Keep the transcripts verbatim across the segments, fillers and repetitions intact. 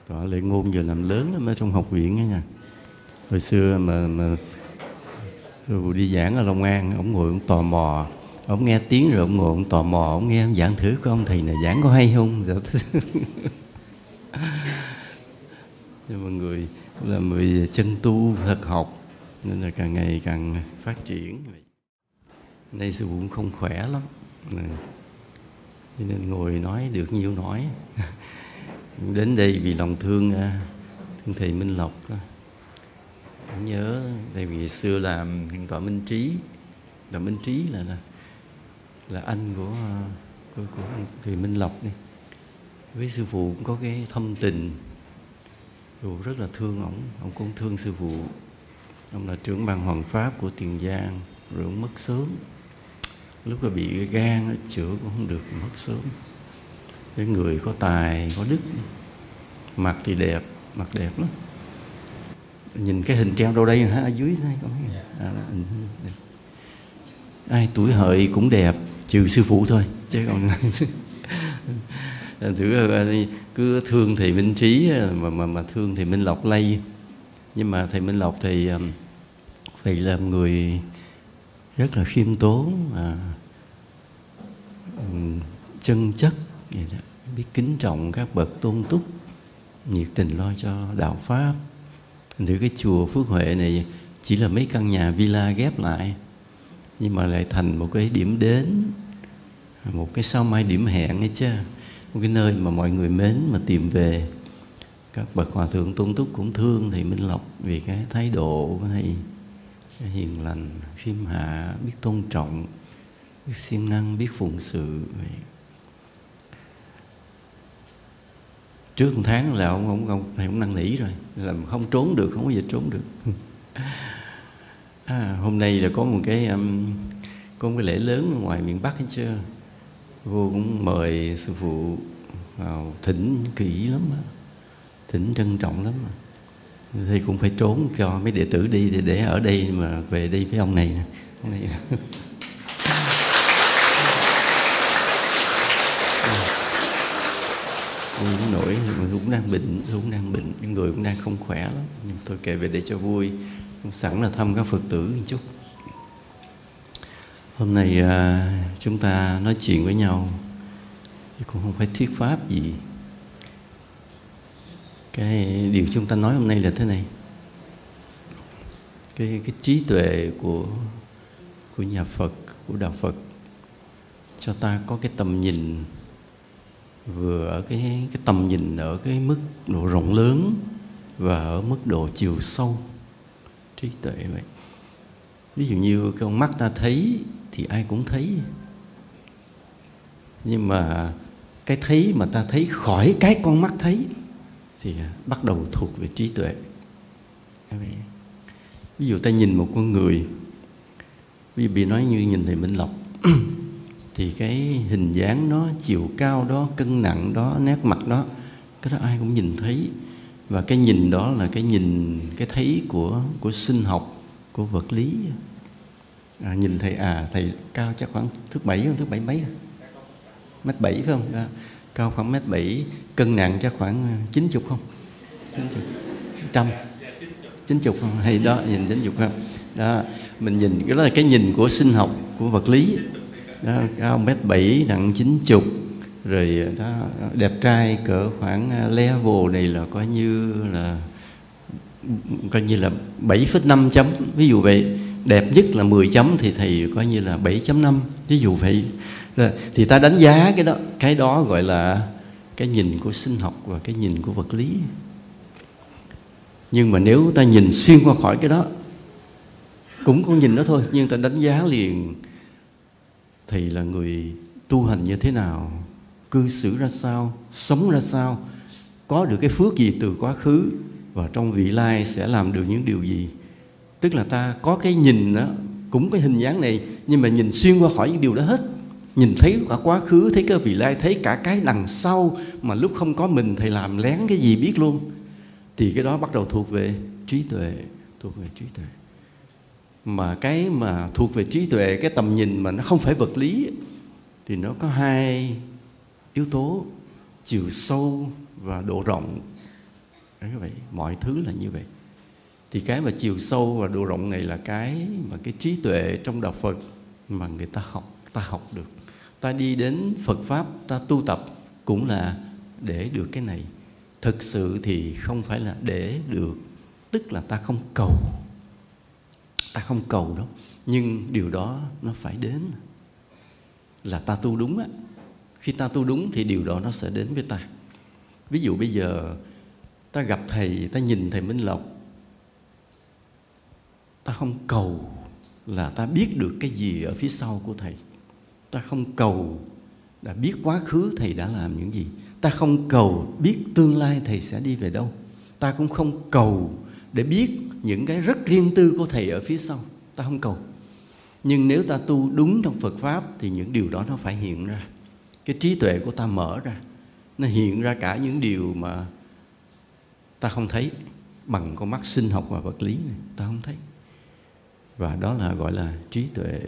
Tọa Lệ Ngôn giờ làm lớn lắm ở trong học viện á nha. Hồi xưa mà mà đi giảng ở Long An, ông ngồi ông tò mò, ông nghe tiếng rồi ông ngồi ông tò mò, ông nghe ông giảng thử có ông thầy này giảng có hay không. Nhưng mà người là người chân tu thật học nên là càng ngày càng phát triển. Nay sư phụ cũng không khỏe lắm, cho nên ngồi nói được nhiều nói. Đến đây vì lòng thương, thương thầy Minh Lộc. Cũng nhớ tại vì xưa làm tọa Minh Trí, tọa Minh Trí là là, là anh của, của của thầy Minh Lộc này. Với sư phụ cũng có cái thâm tình, sư phụ rất là thương ổng, ông cũng thương sư phụ. Ông là trưởng ban Hoàng Pháp của Tiền Giang, rồi ông mất sớm. Lúc đó bị cái gan chữa cũng không được, mất sớm. Cái người có tài, có đức, mặt thì đẹp, mặt đẹp lắm. Nhìn cái hình treo đâu đây hả? Ở dưới đây có thấy à, đẹp. Ai tuổi hợi cũng đẹp, trừ sư phụ thôi chứ còn thử cứ thương thầy Minh Trí mà mà mà thương thầy Minh Lộc lây. Nhưng mà thầy Minh Lộc thì phải làm người rất là khiêm tốn, à, chân chất, biết kính trọng các bậc tôn túc, nhiệt tình lo cho đạo pháp. Thì cái chùa Phước Huệ này chỉ là mấy căn nhà villa ghép lại, nhưng mà lại thành một cái điểm đến, một cái sao mai điểm hẹn ấy chứ, một cái nơi mà mọi người mến mà tìm về. Các bậc hòa thượng tôn túc cũng thương thầy Minh Lộc vì cái thái độ của thầy hiền lành, khiêm hạ, biết tôn trọng, biết siêng năng, biết phụng sự. Trước một tháng là ông, ông, ông thầy cũng năn nỉ rồi, làm không trốn được, không có dịch trốn được. À, hôm nay là có một cái um, có một cái lễ lớn ở ngoài miền Bắc hết chưa? Vô cũng mời sư phụ vào thỉnh kỹ lắm đó. Thỉnh trân trọng lắm mà. Thì cũng phải trốn cho mấy đệ tử đi để ở đây mà về đi với ông này. Ông này. Tôi cũng nổi, mà tôi cũng đang bệnh, tôi cũng đang bệnh, những người cũng đang không khỏe lắm. Nhưng tôi kể về để cho vui, sẵn là thăm các Phật tử một chút. Hôm nay à, chúng ta nói chuyện với nhau, thì cũng không phải thuyết pháp gì. Cái điều chúng ta nói hôm nay là thế này. Cái, cái trí tuệ của, của nhà Phật, của Đạo Phật, cho ta có cái tầm nhìn, vừa ở cái, cái tầm nhìn ở cái mức độ rộng lớn và ở mức độ chiều sâu. Trí tuệ vậy. Ví dụ như cái con mắt ta thấy thì ai cũng thấy, nhưng mà cái thấy mà ta thấy khỏi cái con mắt thấy thì bắt đầu thuộc về trí tuệ. Ví dụ ta nhìn một con người, ví dụ bị nói như nhìn thầy Minh Lộc thì cái hình dáng đó, chiều cao đó, cân nặng đó, nét mặt đó, cái đó ai cũng nhìn thấy. Và cái nhìn đó là cái nhìn, cái thấy của, của sinh học, của vật lý. À, nhìn thầy, à thầy cao chắc khoảng thước bảy, thước bảy mấy, mét bảy phải không? À, cao khoảng mét bảy, cân nặng chắc khoảng chín chục không? chín chục, trăm, chín chục không? Hay đó, nhìn chín chục không? Đó, mình nhìn, cái đó là cái nhìn của sinh học, của vật lý. Đó, cao mét bảy, nặng chín chục, rồi đó, đẹp trai cỡ khoảng level này là coi như là coi như là bảy phẩy năm chấm, ví dụ vậy. Đẹp nhất là mười chấm thì thầy coi như là bảy chấm năm, ví dụ vậy. Thì ta đánh giá cái đó, cái đó gọi là cái nhìn của sinh học và cái nhìn của vật lý. Nhưng mà nếu ta nhìn xuyên qua khỏi cái đó, cũng có nhìn đó thôi, nhưng ta đánh giá liền thầy là người tu hành như thế nào, cư xử ra sao, sống ra sao, có được cái phước gì từ quá khứ, và trong vị lai sẽ làm được những điều gì. Tức là ta có cái nhìn đó, cũng cái hình dáng này, nhưng mà nhìn xuyên qua khỏi những điều đó hết. Nhìn thấy cả quá khứ, thấy cái vị lai, thấy cả cái đằng sau mà lúc không có mình thầy làm lén cái gì biết luôn. Thì cái đó bắt đầu thuộc về trí tuệ, thuộc về trí tuệ. Mà cái mà thuộc về trí tuệ, cái tầm nhìn mà nó không phải vật lý, thì nó có hai yếu tố, chiều sâu và độ rộng. Đấy, vậy mọi thứ là như vậy. Thì cái mà chiều sâu và độ rộng này là cái mà cái trí tuệ trong đạo Phật mà người ta học, ta học được. Ta đi đến Phật Pháp, ta tu tập cũng là để được cái này. Thực sự thì không phải là để được, tức là ta không cầu. Ta không cầu đâu, nhưng điều đó nó phải đến. Là ta tu đúng á. Khi ta tu đúng thì điều đó nó sẽ đến với ta. Ví dụ bây giờ ta gặp thầy, ta nhìn thầy Minh Lộc, ta không cầu là ta biết được cái gì ở phía sau của thầy. Ta không cầu đã biết quá khứ thầy đã làm những gì. Ta không cầu biết tương lai thầy sẽ đi về đâu. Ta cũng không cầu để biết những cái rất riêng tư của thầy ở phía sau. Ta không cầu. Nhưng nếu ta tu đúng trong Phật Pháp thì những điều đó nó phải hiện ra. Cái trí tuệ của ta mở ra, nó hiện ra cả những điều mà ta không thấy bằng con mắt sinh học và vật lý này, ta không thấy. Và đó là gọi là trí tuệ.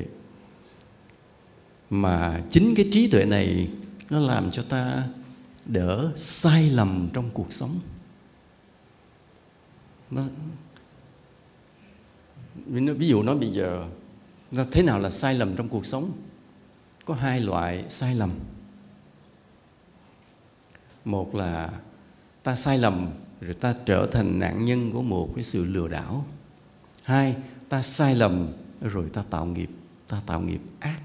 Mà chính cái trí tuệ này nó làm cho ta đỡ sai lầm trong cuộc sống. Nó, ví dụ nói bây giờ thế nào là sai lầm trong cuộc sống? Có hai loại sai lầm. Một là ta sai lầm rồi ta trở thành nạn nhân của một cái sự lừa đảo. Hai, ta sai lầm rồi ta tạo nghiệp, ta tạo nghiệp ác.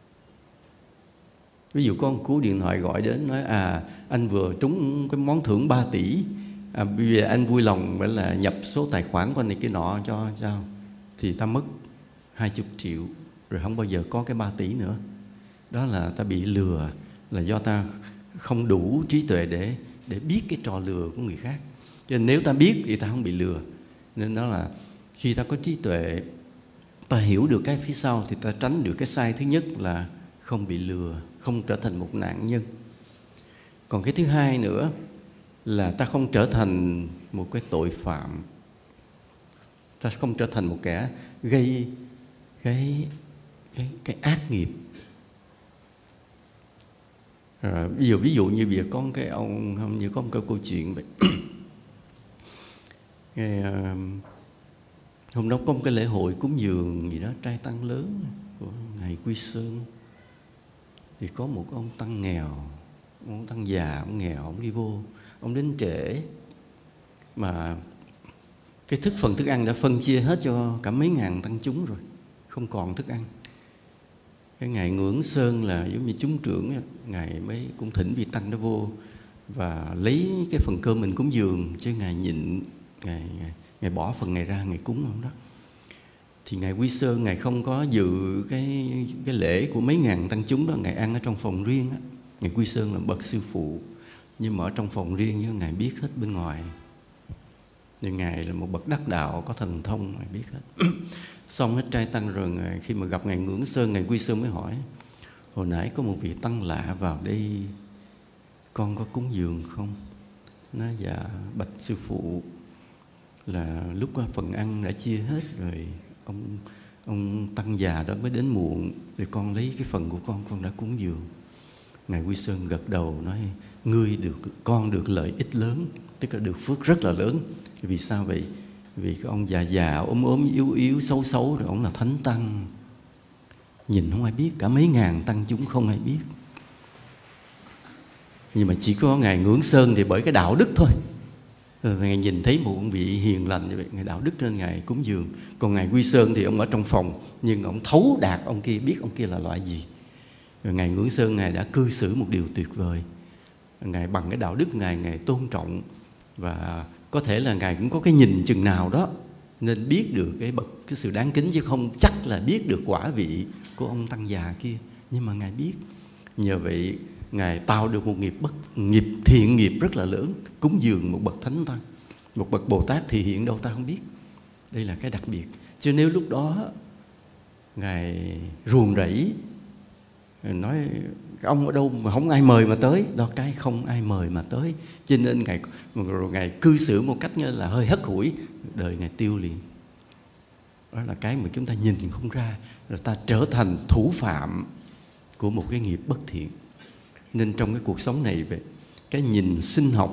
Ví dụ có một cú điện thoại gọi đến nói à anh vừa trúng cái món thưởng ba tỷ, à, bây giờ anh vui lòng phải là nhập số tài khoản của anh này cái nọ cho sao, thì ta mất hai mươi triệu rồi không bao giờ có cái ba tỷ nữa. Đó là ta bị lừa, là do ta không đủ trí tuệ để để biết cái trò lừa của người khác. Cho nên nếu ta biết thì ta không bị lừa. Nên đó là khi ta có trí tuệ, ta hiểu được cái phía sau thì ta tránh được cái sai thứ nhất là không bị lừa, không trở thành một nạn nhân. Còn cái thứ hai nữa là ta không trở thành một cái tội phạm. Ta không trở thành một kẻ gây cái cái cái ác nghiệp. Rồi, ví dụ ví dụ như việc có cái ông không như có một cái câu chuyện vậy. Cái, uh, hôm đó có một cái lễ hội cúng dường gì đó trai tăng lớn của ngài Quy Sơn, thì có một ông tăng nghèo, ông tăng già, ông nghèo, ông đi vô, ông đến trễ mà cái thức phần thức ăn đã phân chia hết cho cả mấy ngàn tăng chúng rồi, không còn thức ăn. Cái ngài Ngưỡng Sơn là giống như chúng trưởng, ngài mới cũng thỉnh vị tăng đó vô và lấy cái phần cơm mình cúng dường, chứ ngài nhịn, ngài, ngài, ngài bỏ phần ngài ra, ngài cúng ông đó. Thì ngài Quy Sơn ngài không có dự cái cái lễ của mấy ngàn tăng chúng đó, ngài ăn ở trong phòng riêng á. Ngài Quy Sơn là bậc sư phụ, nhưng mà ở trong phòng riêng chứ ngài biết hết bên ngoài. Nhưng ngài là một bậc đắc đạo có thần thông, ngài biết hết. Xong hết trai tăng rồi, ngài, khi mà gặp ngài Ngưỡng Sơn, ngài Quy Sơn mới hỏi: hồi nãy có một vị tăng lạ vào đây, con có cúng dường không? Nói dạ bạch sư phụ, là lúc phần ăn đã chia hết rồi, ông ông tăng già đó mới đến muộn, thì con lấy cái phần của con, con đã cúng dường. Ngài Quy Sơn gật đầu nói: ngươi được, con được lợi ích lớn, tức là được phước rất là lớn. Vì sao vậy? Vì cái ông già già ốm ốm yếu yếu xấu xấu rồi, ông là thánh tăng, nhìn không ai biết, cả mấy ngàn tăng chúng không ai biết. Nhưng mà chỉ có ngài Ngưỡng Sơn thì bởi cái đạo đức thôi, rồi ngài nhìn thấy một vị hiền lành như vậy, ngài đạo đức nên ngài cúng dường. Còn ngài Quy Sơn thì ông ở trong phòng, nhưng ông thấu đạt ông kia, biết ông kia là loại gì. Rồi ngài Ngưỡng Sơn ngài đã cư xử một điều tuyệt vời. Ngài bằng cái đạo đức ngài, ngài tôn trọng, và có thể là ngài cũng có cái nhìn chừng nào đó nên biết được cái bậc cái sự đáng kính, chứ không chắc là biết được quả vị của ông tăng già kia. Nhưng mà ngài biết. Nhờ vậy ngài tạo được một nghiệp bất nghiệp thiện nghiệp rất là lớn, cúng dường một bậc thánh tăng, một bậc Bồ Tát thì hiện đâu ta không biết. Đây là cái đặc biệt. Chứ nếu lúc đó ngài ruồng rẫy nói ông ở đâu mà không ai mời mà tới, đó cái không ai mời mà tới, cho nên ngài rồi ngài cư xử một cách như là hơi hất hủi, đời ngài tiêu liền. Đó là cái mà chúng ta nhìn không ra, rồi ta trở thành thủ phạm của một cái nghiệp bất thiện. Nên trong cái cuộc sống này, về cái nhìn sinh học,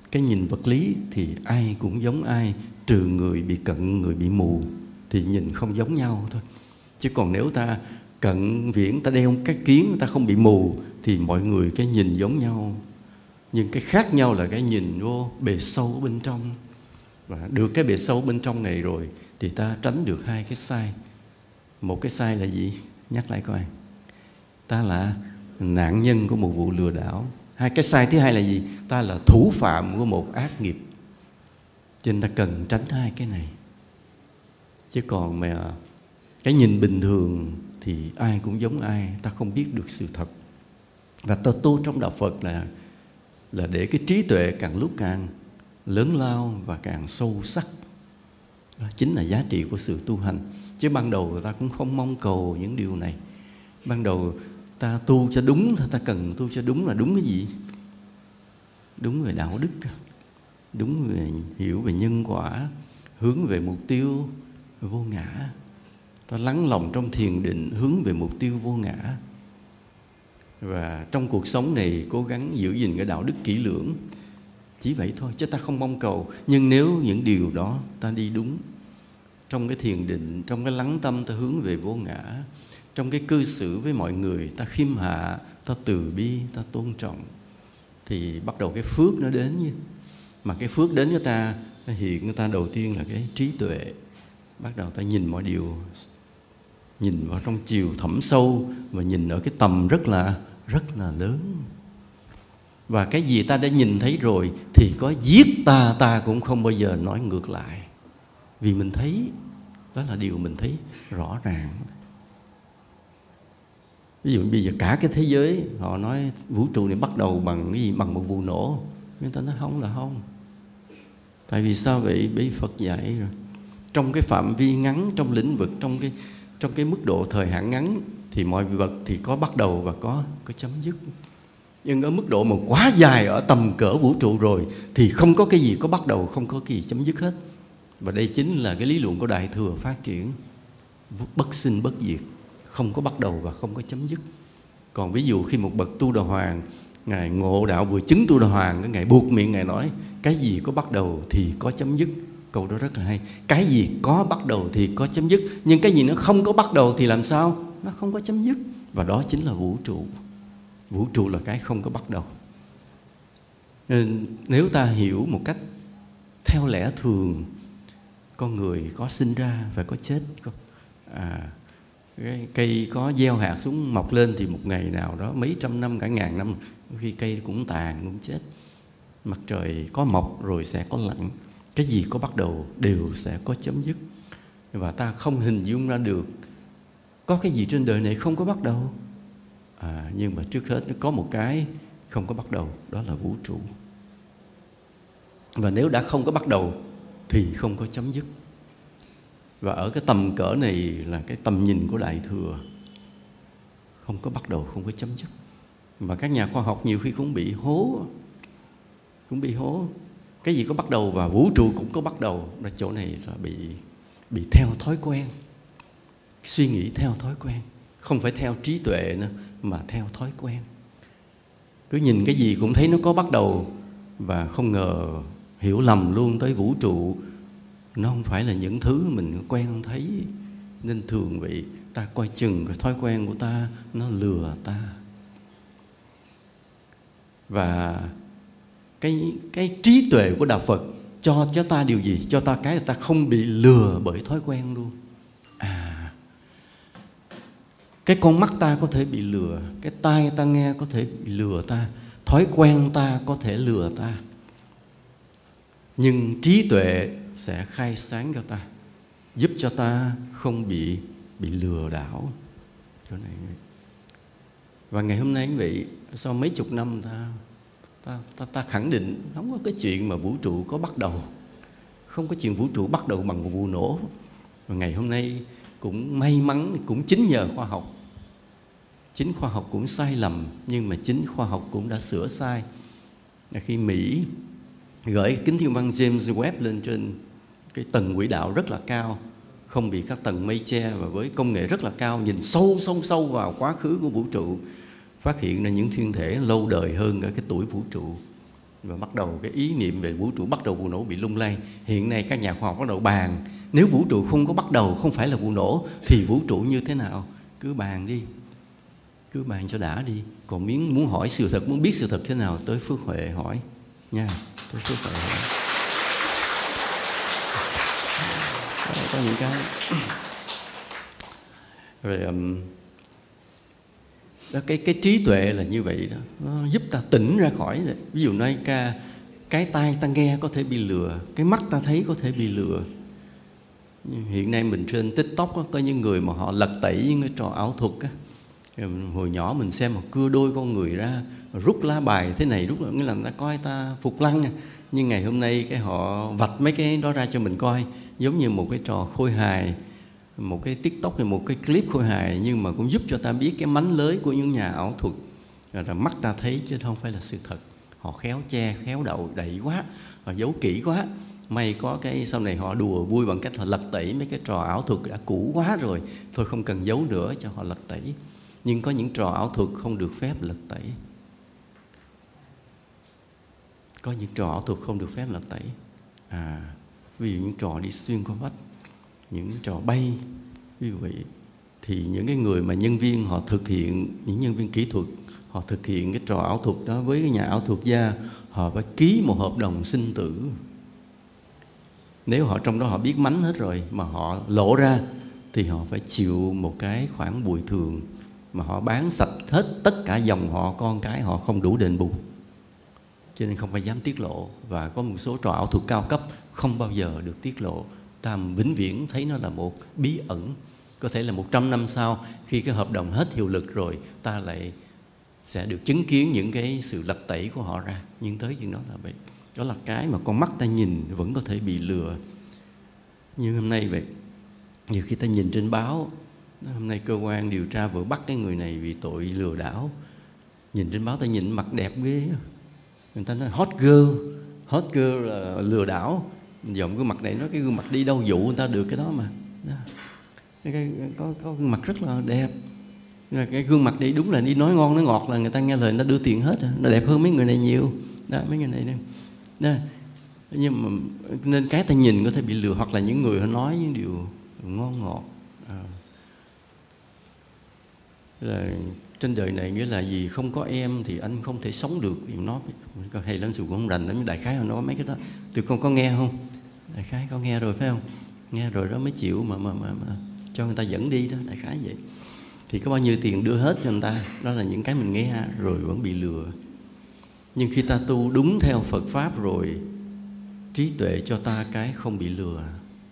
cái nhìn vật lý thì ai cũng giống ai, trừ người bị cận, người bị mù thì nhìn không giống nhau thôi. Chứ còn nếu ta cận viễn, ta đeo cái kiến, ta không bị mù thì mọi người cái nhìn giống nhau. Nhưng cái khác nhau là cái nhìn vô bề sâu ở bên trong. Và được cái bề sâu bên trong này rồi thì ta tránh được hai cái sai. Một cái sai là gì? Nhắc lại coi. Ta là nạn nhân của một vụ lừa đảo. Hai cái sai thứ hai là gì? Ta là thủ phạm của một ác nghiệp. Cho nên ta cần tránh hai cái này. Chứ còn mà cái nhìn bình thường thì ai cũng giống ai, ta không biết được sự thật. Và ta tu trong đạo Phật là là để cái trí tuệ càng lúc càng lớn lao và càng sâu sắc. Đó chính là giá trị của sự tu hành. Chứ ban đầu ta cũng không mong cầu những điều này. Ban đầu ta tu cho đúng, ta cần tu cho đúng là đúng cái gì? Đúng về đạo đức, đúng về hiểu về nhân quả, hướng về mục tiêu vô ngã. Ta lắng lòng trong thiền định, hướng về mục tiêu vô ngã. Và trong cuộc sống này cố gắng giữ gìn cái đạo đức kỹ lưỡng. Chỉ vậy thôi, chứ ta không mong cầu. Nhưng nếu những điều đó ta đi đúng, trong cái thiền định, trong cái lắng tâm ta hướng về vô ngã, trong cái cư xử với mọi người ta khiêm hạ, ta từ bi, ta tôn trọng, thì bắt đầu cái phước nó đến như. Mà cái phước đến cho ta, ta hiện cho ta đầu tiên là cái trí tuệ. Bắt đầu ta nhìn mọi điều, nhìn vào trong chiều thẳm sâu, và nhìn ở cái tầm rất là rất là lớn. Và cái gì ta đã nhìn thấy rồi thì có giết ta, ta cũng không bao giờ nói ngược lại. Vì mình thấy, đó là điều mình thấy rõ ràng. Ví dụ bây giờ cả cái thế giới họ nói vũ trụ này bắt đầu bằng cái gì? Bằng một vụ nổ. Người ta nói không là không. Tại vì sao vậy? Bởi Phật dạy rồi. Trong cái phạm vi ngắn, trong lĩnh vực, trong cái trong cái mức độ thời hạn ngắn thì mọi vật thì có bắt đầu và có có chấm dứt. Nhưng ở mức độ mà quá dài, ở tầm cỡ vũ trụ rồi thì không có cái gì có bắt đầu, không có cái gì chấm dứt hết. Và đây chính là cái lý luận của Đại Thừa phát triển. Bất sinh bất diệt, không có bắt đầu và không có chấm dứt. Còn ví dụ khi một bậc Tu Đà Hoàng, Ngài ngộ đạo vừa chứng Tu Đà Hoàng, cái Ngài buộc miệng Ngài nói cái gì có bắt đầu thì có chấm dứt. Câu đó rất là hay. Cái gì có bắt đầu thì có chấm dứt. Nhưng cái gì nó không có bắt đầu thì làm sao? Nó không có chấm dứt. Và đó chính là vũ trụ. Vũ trụ là cái không có bắt đầu. Nên nếu ta hiểu một cách theo lẽ thường, con người có sinh ra và có chết. À, cái cây có gieo hạt xuống mọc lên thì một ngày nào đó, mấy trăm năm, cả ngàn năm, khi cây cũng tàn, cũng chết. Mặt trời có mọc rồi sẽ có lặn. Cái gì có bắt đầu đều sẽ có chấm dứt. Và ta không hình dung ra được có cái gì trên đời này không có bắt đầu. À, nhưng mà trước hết nó có một cái không có bắt đầu, đó là vũ trụ. Và nếu đã không có bắt đầu thì không có chấm dứt. Và ở cái tầm cỡ này là cái tầm nhìn của Đại Thừa. Không có bắt đầu, không có chấm dứt. Và các nhà khoa học nhiều khi cũng bị hố. Cũng bị hố. Cái gì có bắt đầu và vũ trụ cũng có bắt đầu. Là chỗ này là bị, bị theo thói quen. Suy nghĩ theo thói quen. Không phải theo trí tuệ nữa, mà theo thói quen. Cứ nhìn cái gì cũng thấy nó có bắt đầu. Và không ngờ hiểu lầm luôn tới vũ trụ. Nó không phải là những thứ mình quen thấy. Nên thường vậy, ta coi chừng cái thói quen của ta, nó lừa ta. Và cái, cái trí tuệ của Đạo Phật cho cho ta điều gì? Cho ta cái là ta không bị lừa bởi thói quen luôn. À, cái con mắt ta có thể bị lừa, cái tai ta nghe có thể bị lừa ta, thói quen ta có thể lừa ta. Nhưng trí tuệ sẽ khai sáng cho ta, giúp cho ta không bị bị lừa đảo. Chỗ này. Và ngày hôm nay quý vị, sau mấy chục năm ta ta, ta ta khẳng định không có cái chuyện mà vũ trụ có bắt đầu, không có chuyện vũ trụ bắt đầu bằng một vụ nổ. Và ngày hôm nay cũng may mắn, cũng chính nhờ khoa học. Chính khoa học cũng sai lầm, nhưng mà chính khoa học cũng đã sửa sai. Là khi Mỹ gửi kính thiên văn James Webb lên trên cái tầng quỹ đạo rất là cao, không bị các tầng mây che, và với công nghệ rất là cao, nhìn sâu sâu sâu vào quá khứ của vũ trụ, phát hiện ra những thiên thể lâu đời hơn cả cái tuổi vũ trụ. và bắt đầu cái ý niệm về vũ trụ bắt đầu vụ nổ bị lung lay. Hiện nay các nhà khoa học bắt đầu bàn, nếu vũ trụ không có bắt đầu, không phải là vụ nổ, thì vũ trụ như thế nào? Cứ bàn đi, cứ bàn cho đã đi. Còn miếng muốn hỏi sự thật, muốn biết sự thật thế nào, tới Phước Huệ hỏi nha, tới Phước Huệ hỏi. Đó, có những cái rồi um, đó, cái cái trí tuệ là như vậy đó, nó giúp ta tỉnh ra khỏi. Ví dụ nói ca, cái tai ta nghe có thể bị lừa, cái mắt ta thấy có thể bị lừa. Hiện nay mình trên TikTok đó, có những người mà họ lật tẩy những cái trò ảo thuật á. Hồi nhỏ mình xem một cưa đôi con người ra, rút lá bài thế này, rút là nghĩa là người ta coi ta phục lăng. Nhưng ngày hôm nay cái họ vạch mấy cái đó ra cho mình coi, giống như một cái trò khôi hài, một cái TikTok hay một cái clip khôi hài, nhưng mà cũng giúp cho ta biết cái mánh lới của những nhà ảo thuật. Rồi là mắt ta thấy chứ không phải là sự thật. Họ khéo che, khéo đậu đậy quá, họ giấu kỹ quá. May có cái sau này họ đùa vui bằng cách họ lật tẩy mấy cái trò ảo thuật đã cũ quá rồi, thôi không cần giấu nữa, cho họ lật tẩy. Nhưng có những trò ảo thuật không được phép lật tẩy. Có những trò ảo thuật không được phép lật tẩy. À, ví dụ những trò đi xuyên qua vách, những trò bay, ví dụ vậy. Thì những cái người mà nhân viên họ thực hiện, những nhân viên kỹ thuật, họ thực hiện cái trò ảo thuật đó với cái nhà ảo thuật gia, họ phải ký một hợp đồng sinh tử. Nếu họ trong đó họ biết mánh hết rồi mà họ lộ ra, thì họ phải chịu một cái khoản bồi thường mà họ bán sạch hết tất cả dòng họ, con cái họ không đủ đền bù. Cho nên không phải dám tiết lộ. Và có một số trò ảo thuật cao cấp không bao giờ được tiết lộ. Ta vĩnh viễn thấy nó là một bí ẩn. Có thể là một trăm năm sau, khi cái hợp đồng hết hiệu lực rồi, ta lại sẽ được chứng kiến những cái sự lật tẩy của họ ra. Nhưng tới chuyện đó là vậy. Đó là cái mà con mắt ta nhìn vẫn có thể bị lừa. Như hôm nay vậy, nhiều khi ta nhìn trên báo, hôm nay cơ quan điều tra vừa bắt cái người này vì tội lừa đảo. Nhìn trên báo ta nhìn mặt đẹp ghê, người ta nói hot girl, hot girl là lừa đảo. Dòng gương mặt này nói cái gương mặt đi đâu dụ người ta được cái đó mà. Đó. Cái, cái, có, có gương mặt rất là đẹp. Cái gương mặt này đúng là đi nói ngon nói ngọt là người ta nghe lời, người ta đưa tiền hết. Nó đẹp hơn mấy người này nhiều. Đó, mấy người này đây. Đó. Nhưng mà nên cái ta nhìn có thể bị lừa, hoặc là những người họ nói những điều ngon ngọt. À. Là trên đời này nghĩa là gì, không có em thì anh không thể sống được. Nó hay lắm, sự cũng không rành lắm. Đại khái họ nói mấy cái đó, tụi con có nghe không? Đại khái có nghe rồi phải không? Nghe rồi đó mới chịu mà, mà, mà, mà cho người ta dẫn đi đó, đại khái vậy. Thì có bao nhiêu tiền đưa hết cho người ta. Đó là những cái mình nghe rồi vẫn bị lừa. Nhưng khi ta tu đúng theo Phật Pháp rồi, trí tuệ cho ta cái không bị lừa.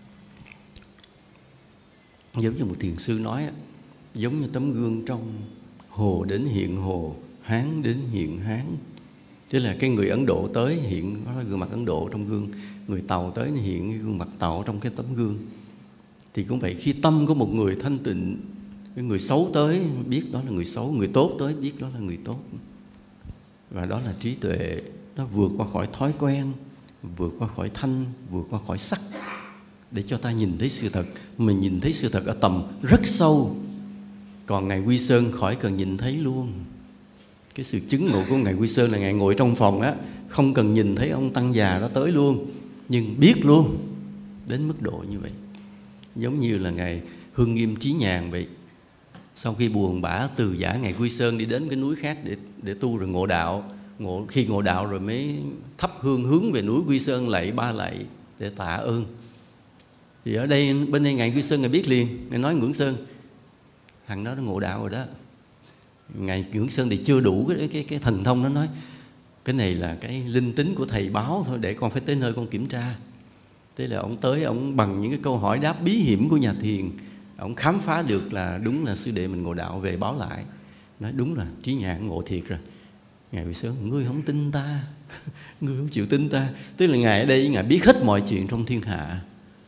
Giống như một thiền sư nói, giống như tấm gương trong hồ đến hiện hồ, Hán đến hiện Hán. Tức là cái người Ấn Độ tới hiện đó là gương mặt Ấn Độ trong gương, người Tàu tới hiện gương mặt Tàu trong cái tấm gương. Thì cũng vậy, khi tâm của một người thanh tịnh, cái người xấu tới biết đó là người xấu, người tốt tới biết đó là người tốt. Và đó là trí tuệ, nó vượt qua khỏi thói quen, vượt qua khỏi thanh, vượt qua khỏi sắc, để cho ta nhìn thấy sự thật. Mình nhìn thấy sự thật ở tầm rất sâu. Còn Ngài Quy Sơn khỏi cần nhìn thấy luôn. Cái sự chứng ngộ của Ngài Quy Sơn là Ngài ngồi trong phòng á, không cần nhìn thấy ông tăng già đó tới luôn, nhưng biết luôn, đến mức độ như vậy. Giống như là Ngài Hương Nghiêm Trí Nhàn vậy. Sau khi buồn bã từ giả, Ngài Quy Sơn đi đến cái núi khác để, để tu rồi ngộ đạo. Ngộ, khi ngộ đạo rồi mới thắp hương hướng về núi Quy Sơn lạy ba lạy để tạ ơn. Thì ở đây, bên đây Ngài Quy Sơn Ngài biết liền, Ngài nói Ngưỡng Sơn, thằng đó nó ngộ đạo rồi đó. Ngài Ngưỡng Sơn thì chưa đủ cái, cái, cái thần thông, nó nói cái này là cái linh tính của thầy báo thôi, để con phải tới nơi con kiểm tra. Thế là ông tới, ông bằng những cái câu hỏi đáp bí hiểm của nhà thiền, ông khám phá được là đúng là sư đệ mình ngộ đạo, về báo lại. Nói đúng là Trí Nhàn ngộ thiệt rồi. Ngài Quy Sơn, ngươi không tin ta, ngươi không chịu tin ta. Tức là Ngài ở đây, Ngài biết hết mọi chuyện trong thiên hạ.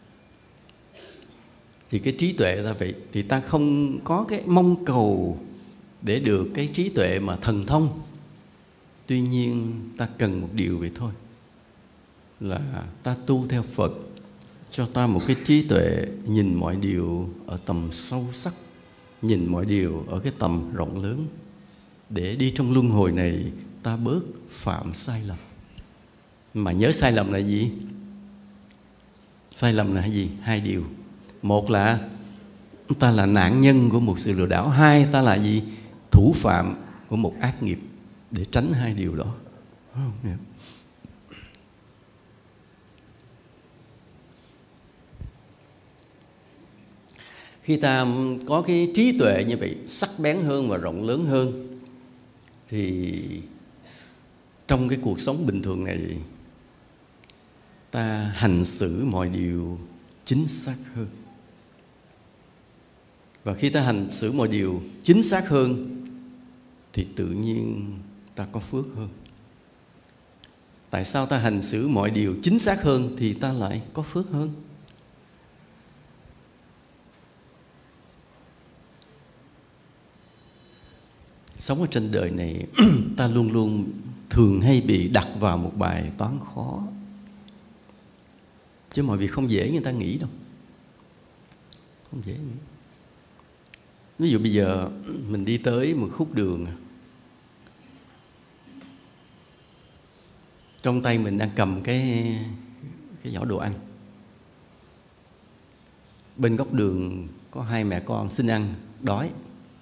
Thì cái trí tuệ ta vậy, thì ta không có cái mong cầu để được cái trí tuệ mà thần thông. Tuy nhiên ta cần một điều vậy thôi, là ta tu theo Phật, cho ta một cái trí tuệ nhìn mọi điều ở tầm sâu sắc, nhìn mọi điều ở cái tầm rộng lớn, để đi trong luân hồi này ta bớt phạm sai lầm. Mà nhớ sai lầm là gì? Sai lầm là gì? Hai điều. Một là ta là nạn nhân của một sự lừa đảo. Hai, ta là gì? Thủ phạm của một ác nghiệp. Để tránh hai điều đó. Khi ta có cái trí tuệ như vậy, sắc bén hơn và rộng lớn hơn, thì trong cái cuộc sống bình thường này, ta hành xử mọi điều chính xác hơn. Và khi ta hành xử mọi điều chính xác hơn thì tự nhiên ta có phước hơn. Tại sao ta hành xử mọi điều chính xác hơn thì ta lại có phước hơn? Sống ở trên đời này, ta luôn luôn thường hay bị đặt vào một bài toán khó. Chứ mọi việc không dễ như người ta nghĩ đâu. Không dễ nghĩ. Ví dụ bây giờ mình đi tới một khúc đường, trong tay mình đang cầm cái cái giỏ đồ ăn. Bên góc đường có hai mẹ con xin ăn, đói.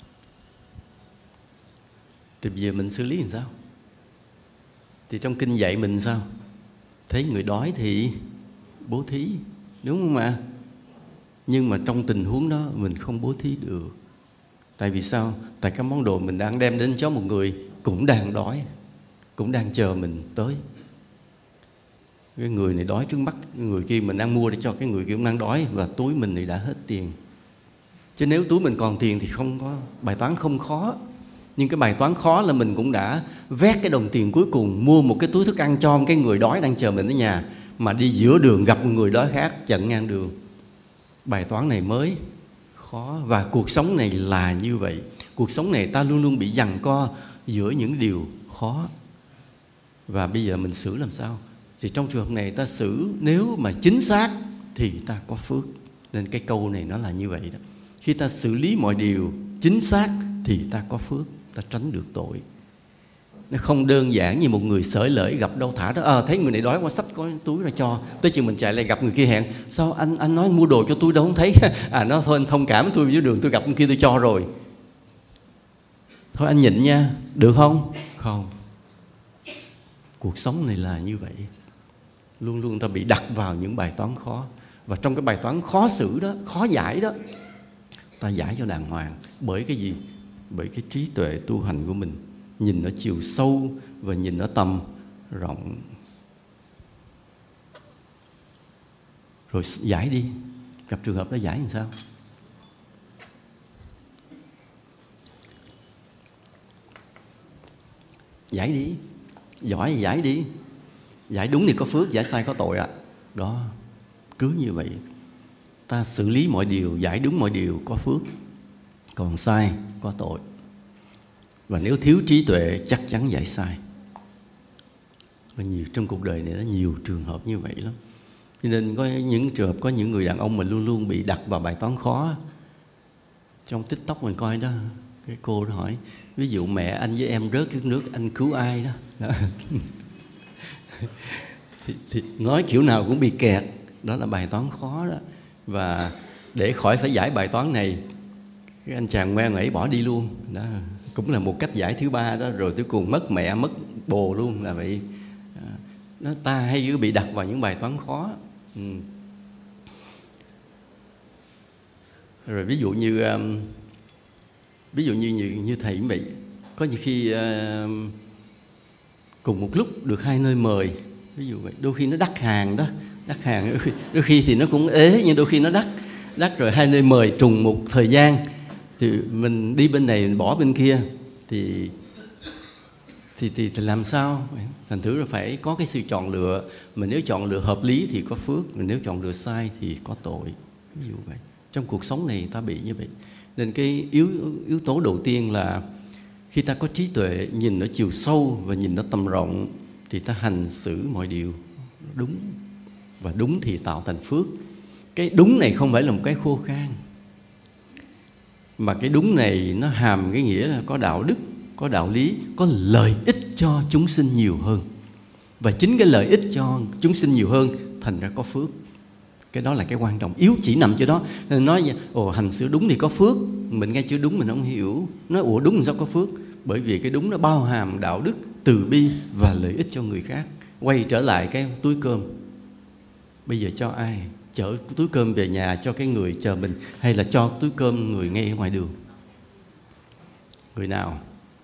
Thì bây giờ mình xử lý làm sao? Thì trong kinh dạy mình sao? Thấy người đói thì bố thí, đúng không ạ? Nhưng mà trong tình huống đó mình không bố thí được. Tại vì sao? Tại cái món đồ mình đang đem đến cho một người cũng đang đói, cũng đang chờ mình tới. Cái người này đói trước mắt, người kia mình đang mua để cho cái người kia cũng đang đói, và túi mình thì đã hết tiền. Chứ nếu túi mình còn tiền thì không có, bài toán không khó. Nhưng cái bài toán khó là mình cũng đã vét cái đồng tiền cuối cùng, mua một cái túi thức ăn cho cái người đói đang chờ mình ở nhà, mà đi giữa đường gặp một người đói khác chặn ngang đường. Bài toán này mới khó. Và cuộc sống này là như vậy. Cuộc sống này ta luôn luôn bị giằng co giữa những điều khó. Và bây giờ mình xử làm sao? Thì trong trường hợp này ta xử nếu mà chính xác thì ta có phước. Nên cái câu này nó là như vậy đó. Khi ta xử lý mọi điều chính xác thì ta có phước, ta tránh được tội. Nó không đơn giản như một người xởi lởi gặp đâu thả đó. À, thấy người này đói quá, xách có túi ra cho. Tới chừng mình chạy lại gặp người kia hẹn, sao anh anh nói mua đồ cho tôi đâu không thấy. À nó thôi anh thông cảm tôi dưới đường tôi gặp người kia tôi cho rồi. Thôi anh nhịn nha, được không? Không. Cuộc sống này là như vậy. Luôn luôn ta bị đặt vào những bài toán khó. Và trong cái bài toán khó xử đó, khó giải đó, ta giải cho đàng hoàng. Bởi cái gì? Bởi cái trí tuệ tu hành của mình. Nhìn ở chiều sâu và nhìn ở tầm rộng. Rồi giải đi. Gặp trường hợp đó giải làm sao? Giải đi. Giỏi thì giải đi. Giải đúng thì có phước, giải sai có tội ạ. À. Đó. Cứ như vậy. Ta xử lý mọi điều, giải đúng mọi điều có phước. Còn sai có tội. Và nếu thiếu trí tuệ chắc chắn giải sai. Và nhiều trong cuộc đời này nó nhiều trường hợp như vậy lắm. Cho nên có những trường hợp có những người đàn ông mà luôn luôn bị đặt vào bài toán khó. Trong TikTok mình coi đó, cái cô đó hỏi, ví dụ mẹ anh với em rớt cái nước, anh cứu ai đó, đó. thì, thì nói kiểu nào cũng bị kẹt. Đó là bài toán khó đó. Và để khỏi phải giải bài toán này, cái anh chàng ngoan ấy bỏ đi luôn đó. Cũng là một cách giải thứ ba đó. Rồi cuối cùng mất mẹ, mất bồ luôn là vậy. Nó ta hay cứ bị đặt vào những bài toán khó. ừ. Rồi ví dụ như um, ví dụ như, như, như thầy cũng vậy. Có nhiều khi uh, cùng một lúc được hai nơi mời. Ví dụ vậy. Đôi khi nó đắt hàng đó, đắt hàng đôi khi, đôi khi thì nó cũng ế, nhưng đôi khi nó đắt. Đắt rồi hai nơi mời trùng một thời gian, thì mình đi bên này bỏ bên kia, thì thì thì, thì làm sao? Thành thử là phải có cái sự chọn lựa. Mà nếu chọn lựa hợp lý thì có phước, mà nếu chọn lựa sai thì có tội. Ví dụ vậy. Trong cuộc sống này ta bị như vậy. Nên cái yếu yếu tố đầu tiên là khi ta có trí tuệ, nhìn ở chiều sâu và nhìn ở tầm rộng, thì ta hành xử mọi điều đúng. Và đúng thì tạo thành phước. Cái đúng này không phải là một cái khô khan, mà cái đúng này nó hàm cái nghĩa là có đạo đức, có đạo lý, có lợi ích cho chúng sinh nhiều hơn. Và chính cái lợi ích cho chúng sinh nhiều hơn, thành ra có phước. Cái đó là cái quan trọng, yếu chỉ nằm chỗ đó. Nên nói ồ hành xử đúng thì có phước, mình nghe chữ đúng mình không hiểu. Nói ủa đúng làm sao có phước? Bởi vì cái đúng nó bao hàm đạo đức, từ bi và lợi ích cho người khác. Quay trở lại cái túi cơm, bây giờ cho ai? Chở túi cơm về nhà cho cái người chờ mình, hay là cho túi cơm người ngay ở ngoài đường? Người nào?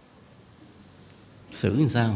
Xử làm sao?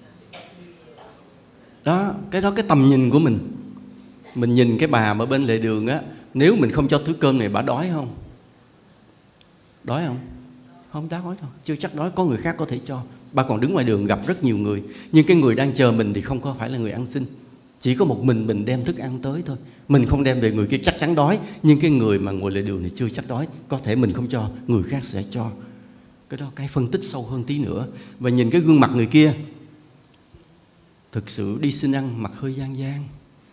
Đó, cái đó cái tầm nhìn của mình. Mình nhìn cái bà ở bên lề đường á, nếu mình không cho túi cơm này, bà đói không? Đói không? Không đói đâu, chưa chắc đói, có người khác có thể cho. Bà còn đứng ngoài đường gặp rất nhiều người, nhưng cái người đang chờ mình thì không có phải là người ăn xin. Chỉ có một mình mình đem thức ăn tới thôi. Mình không đem về, người kia chắc chắn đói. Nhưng cái người mà ngồi lề đường thì chưa chắc đói. Có thể mình không cho, người khác sẽ cho. Cái đó cái phân tích sâu hơn tí nữa. Và nhìn cái gương mặt người kia, thực sự đi xin ăn mặt hơi gian gian.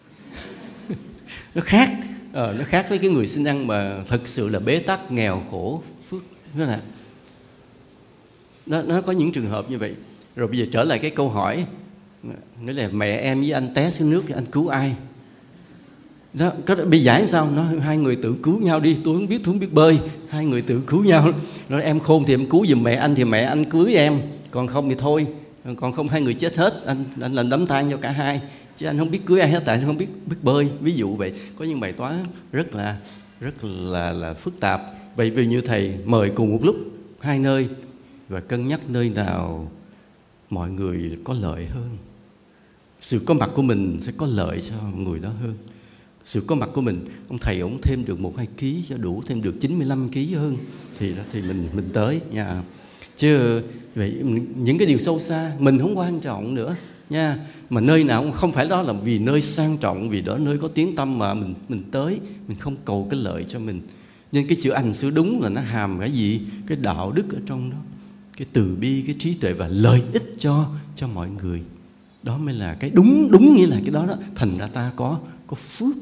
Nó khác, ờ, nó khác với cái người xin ăn mà thật sự là bế tắc, nghèo khổ, phước. Đó là nó, nó có những trường hợp như vậy. Rồi bây giờ trở lại cái câu hỏi, nghĩa là mẹ em với anh té xuống nước thì anh cứu ai? Đó, có bị giải sao? Nó hai người tự cứu nhau đi, tôi không biết, tôi không biết bơi, hai người tự cứu nhau. Nói em khôn thì em cứu giùm mẹ anh, thì mẹ anh cưới em, còn không thì thôi, còn không hai người chết hết, anh anh làm đám tang cho cả hai, chứ anh không biết cưới ai hết, tại anh không biết biết bơi. Ví dụ vậy, có những bài toán rất là rất là là phức tạp. Vậy vì như thầy mời cùng một lúc hai nơi và cân nhắc nơi nào mọi người có lợi hơn. Sự có mặt của mình sẽ có lợi cho người đó hơn. Sự có mặt của mình, ông thầy ổng thêm được một hai ký cho đủ, thêm được chín mươi lăm ký hơn thì đó thì mình mình tới nha. Chứ vậy những cái điều sâu xa mình không quan trọng nữa nha. Mà nơi nào cũng không phải đó là vì nơi sang trọng, vì đó nơi có tiếng tăm mà mình mình tới, mình không cầu cái lợi cho mình. Nên cái chữ hành xử đúng là nó hàm cái gì? Cái đạo đức ở trong đó, cái từ bi, cái trí tuệ và lợi ích cho cho mọi người. Đó mới là cái đúng, đúng nghĩa là cái đó đó. Thành ra ta có có phước.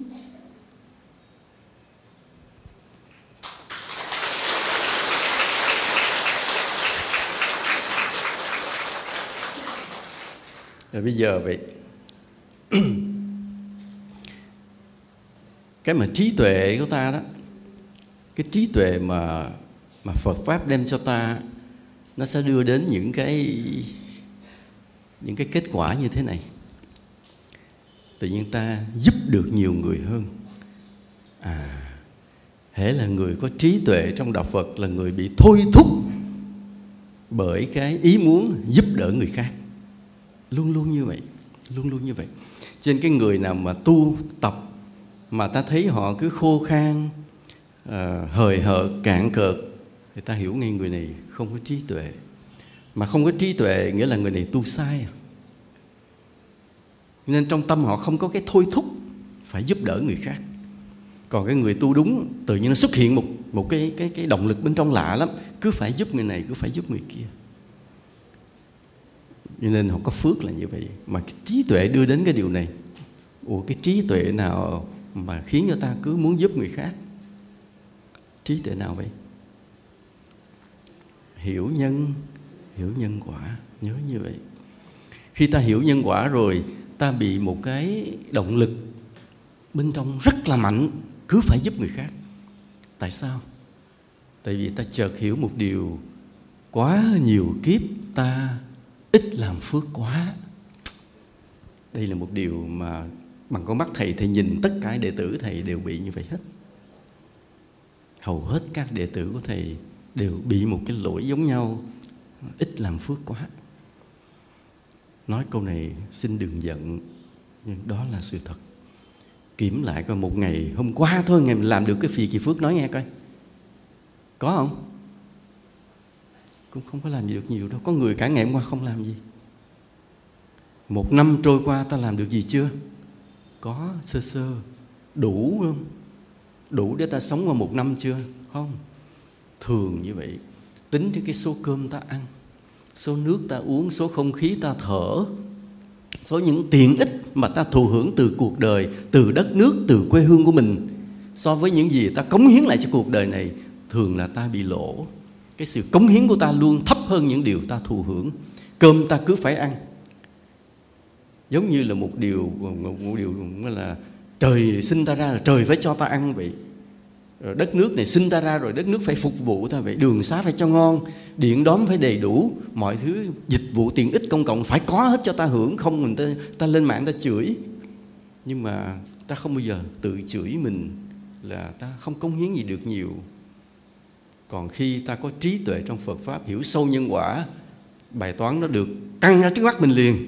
Rồi bây giờ vậy cái mà trí tuệ của ta đó, cái trí tuệ mà mà Phật Pháp đem cho ta, nó sẽ đưa đến những cái những cái kết quả như thế này. Tự nhiên ta giúp được nhiều người hơn. À, hễ là người có trí tuệ trong đạo Phật là người bị thôi thúc bởi cái ý muốn giúp đỡ người khác. Luôn luôn như vậy, luôn luôn như vậy. Cho nên cái người nào mà tu tập mà ta thấy họ cứ khô khan, uh, hời hợt, cạn cợt, thì ta hiểu ngay người này không có trí tuệ. Mà không có trí tuệ nghĩa là người này tu sai. Nên trong tâm họ không có cái thôi thúc phải giúp đỡ người khác. Còn cái người tu đúng, tự nhiên nó xuất hiện một, một cái, cái, cái động lực bên trong lạ lắm. Cứ phải giúp người này, cứ phải giúp người kia. Cho nên họ có phước là như vậy. Mà cái trí tuệ đưa đến cái điều này. Ủa cái trí tuệ nào mà khiến cho ta cứ muốn giúp người khác? Trí tuệ nào vậy? Hiểu nhân, hiểu nhân quả. Nhớ như vậy. Khi ta hiểu nhân quả rồi, ta bị một cái động lực bên trong rất là mạnh, cứ phải giúp người khác. Tại sao? Tại vì ta chợt hiểu một điều, quá nhiều kiếp ta ít làm phước quá. Đây là một điều mà bằng con mắt thầy, thầy nhìn tất cả đệ tử thầy đều bị như vậy hết. Hầu hết các đệ tử của thầy đều bị một cái lỗi giống nhau, ít làm phước quá. Nói câu này xin đừng giận, nhưng đó là sự thật. Kiểm lại coi một ngày, hôm qua thôi, ngày mình làm được cái phì kỳ phước, nói nghe coi. Có không? Cũng không có làm gì được nhiều đâu. Có người cả ngày hôm qua không làm gì. Một năm trôi qua ta làm được gì chưa? Có, sơ sơ. Đủ không? Đủ để ta sống qua một năm chưa? Không. Thường như vậy. Tính đến cái số cơm ta ăn, số nước ta uống, số không khí ta thở, số những tiện ích mà ta thụ hưởng từ cuộc đời, từ đất nước, từ quê hương của mình, so với những gì ta cống hiến lại cho cuộc đời này, thường là ta bị lỗ. Cái sự cống hiến của ta luôn thấp hơn những điều ta thụ hưởng. Cơm ta cứ phải ăn, Giống như là một điều một điều là trời sinh ta ra là trời phải cho ta ăn vậy. Rồi đất nước này sinh ta ra rồi đất nước phải phục vụ ta vậy. Đường xá phải cho ngon, điện đóm phải đầy đủ, mọi thứ dịch vụ tiện ích công cộng phải có hết cho ta hưởng. Không mình ta, ta lên mạng ta chửi. Nhưng mà ta không bao giờ tự chửi mình là ta không cống hiến gì được nhiều. Còn khi ta có trí tuệ trong Phật Pháp, hiểu sâu nhân quả, bài toán nó được căng ra trước mắt mình liền.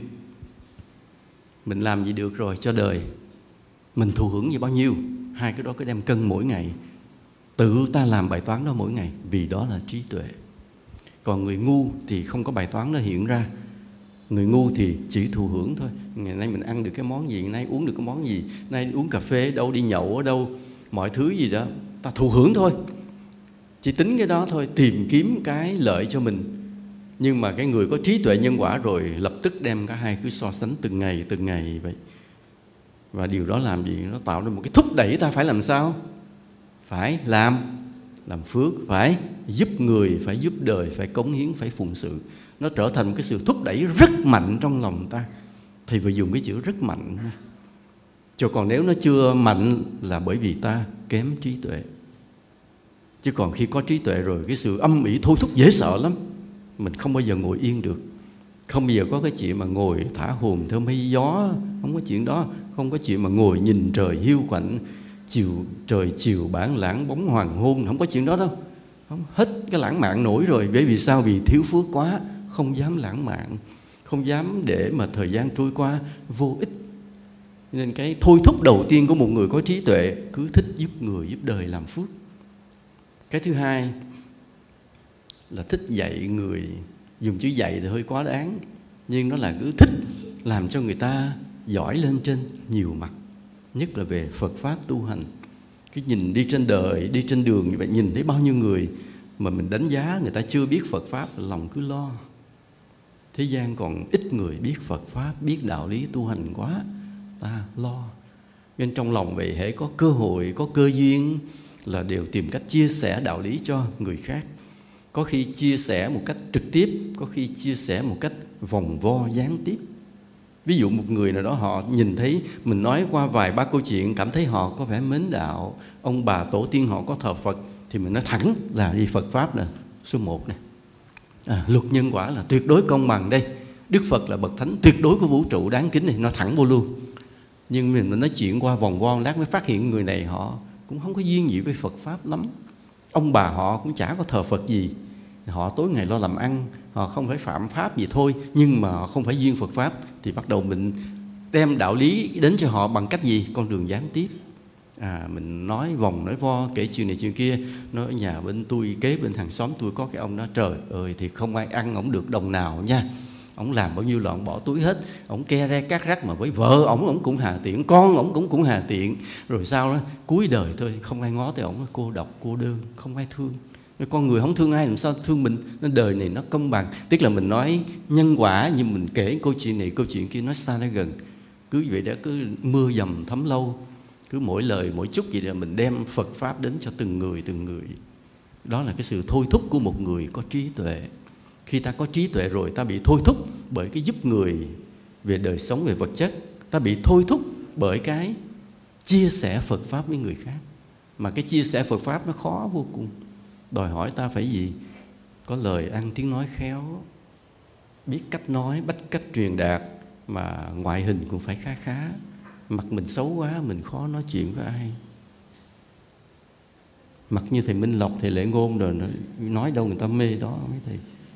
Mình làm gì được rồi cho đời, mình thụ hưởng gì bao nhiêu, hai cái đó cứ đem cân mỗi ngày. Tự ta làm bài toán đó mỗi ngày, vì đó là trí tuệ. Còn người ngu thì không có bài toán nó hiện ra. Người ngu thì chỉ thụ hưởng thôi. Ngày nay mình ăn được cái món gì, ngày nay uống được cái món gì, nay uống cà phê ở đâu, đi nhậu ở đâu, mọi thứ gì đó ta thụ hưởng thôi. Chỉ tính cái đó thôi, tìm kiếm cái lợi cho mình. Nhưng mà cái người có trí tuệ nhân quả rồi lập tức đem cả hai cứ so sánh từng ngày từng ngày vậy. Và điều đó làm gì? Nó tạo ra một cái thúc đẩy ta phải làm sao? Phải làm, làm phước, phải giúp người, phải giúp đời, phải cống hiến, phải phụng sự. Nó trở thành một cái sự thúc đẩy rất mạnh trong lòng ta. Thầy vừa dùng cái chữ rất mạnh. Cho còn nếu nó chưa mạnh là bởi vì ta kém trí tuệ. Chứ còn khi có trí tuệ rồi, cái sự âm ỉ thôi thúc dễ sợ lắm. Mình không bao giờ ngồi yên được. Không bao giờ có cái chuyện mà ngồi thả hồn theo mây gió. Không có chuyện đó. Không có chuyện mà ngồi nhìn trời hiu quạnh, chiều trời chiều bản lãng bóng hoàng hôn. Không có chuyện đó đâu. Không, hết cái lãng mạn nổi rồi. Bởi vì sao? Vì thiếu phước quá, không dám lãng mạn, không dám để mà thời gian trôi qua vô ích. Nên cái thôi thúc đầu tiên của một người có trí tuệ, cứ thích giúp người, giúp đời, làm phước. Cái thứ hai là thích dạy người. Dùng chữ dạy thì hơi quá đáng, nhưng nó là cứ thích làm cho người ta giỏi lên trên nhiều mặt. Nhất là về Phật Pháp tu hành. Cái nhìn đi trên đời, đi trên đường như vậy, nhìn thấy bao nhiêu người mà mình đánh giá người ta chưa biết Phật Pháp, lòng cứ lo. Thế gian còn ít người biết Phật Pháp, biết đạo lý tu hành quá, ta lo. Nên trong lòng vậy, hễ có cơ hội, có cơ duyên là đều tìm cách chia sẻ đạo lý cho người khác. Có khi chia sẻ một cách trực tiếp, có khi chia sẻ một cách vòng vo gián tiếp. Ví dụ một người nào đó họ nhìn thấy mình nói qua vài ba câu chuyện, cảm thấy họ có vẻ mến đạo, ông bà tổ tiên họ có thờ Phật, thì mình nói thẳng là đi Phật Pháp là số một này. À, luật nhân quả là tuyệt đối công bằng đây. Đức Phật là bậc thánh tuyệt đối của vũ trụ đáng kính này, nó thẳng vô luôn. Nhưng mình nói chuyện qua vòng vo lát mới phát hiện người này họ cũng không có duyên gì với Phật Pháp lắm. Ông bà họ cũng chả có thờ Phật gì, họ tối ngày lo làm ăn, họ không phải phạm pháp gì thôi, nhưng mà họ không phải duyên Phật Pháp. Thì bắt đầu mình đem đạo lý đến cho họ bằng cách gì? Con đường gián tiếp. À, mình nói vòng nói vo, kể chuyện này chuyện kia. Nói ở nhà bên tôi, kế bên hàng xóm tôi có cái ông đó, trời ơi thì không ai ăn ổng được đồng nào nha. Ổng làm bao nhiêu là ổng bỏ túi hết. Ổng ke re cát rắc, mà với vợ ổng ổng cũng hà tiện, con ổng cũng cũng hà tiện. Rồi sau đó cuối đời thôi không ai ngó tới ổng, cô độc cô đơn, không ai thương. Con người không thương ai làm sao thương mình. Nên đời này nó công bằng. Tức là mình nói nhân quả, nhưng mình kể câu chuyện này câu chuyện kia, nói xa nó gần. Cứ vậy đó, cứ mưa dầm thấm lâu. Cứ mỗi lời mỗi chút vậy là mình đem Phật Pháp đến cho từng người từng người. Đó là cái sự thôi thúc của một người có trí tuệ. Khi ta có trí tuệ rồi, ta bị thôi thúc bởi cái giúp người về đời sống, về vật chất. Ta bị thôi thúc bởi cái chia sẻ Phật Pháp với người khác. Mà cái chia sẻ Phật Pháp nó khó vô cùng. Đòi hỏi ta phải gì? Có lời ăn tiếng nói khéo, biết cách nói, biết cách truyền đạt, mà ngoại hình cũng phải khá khá. Mặt mình xấu quá, mình khó nói chuyện với ai. Mặt như thầy Minh Lộc, thầy Lễ Ngôn rồi, nói đâu người ta mê đó mấy thầy.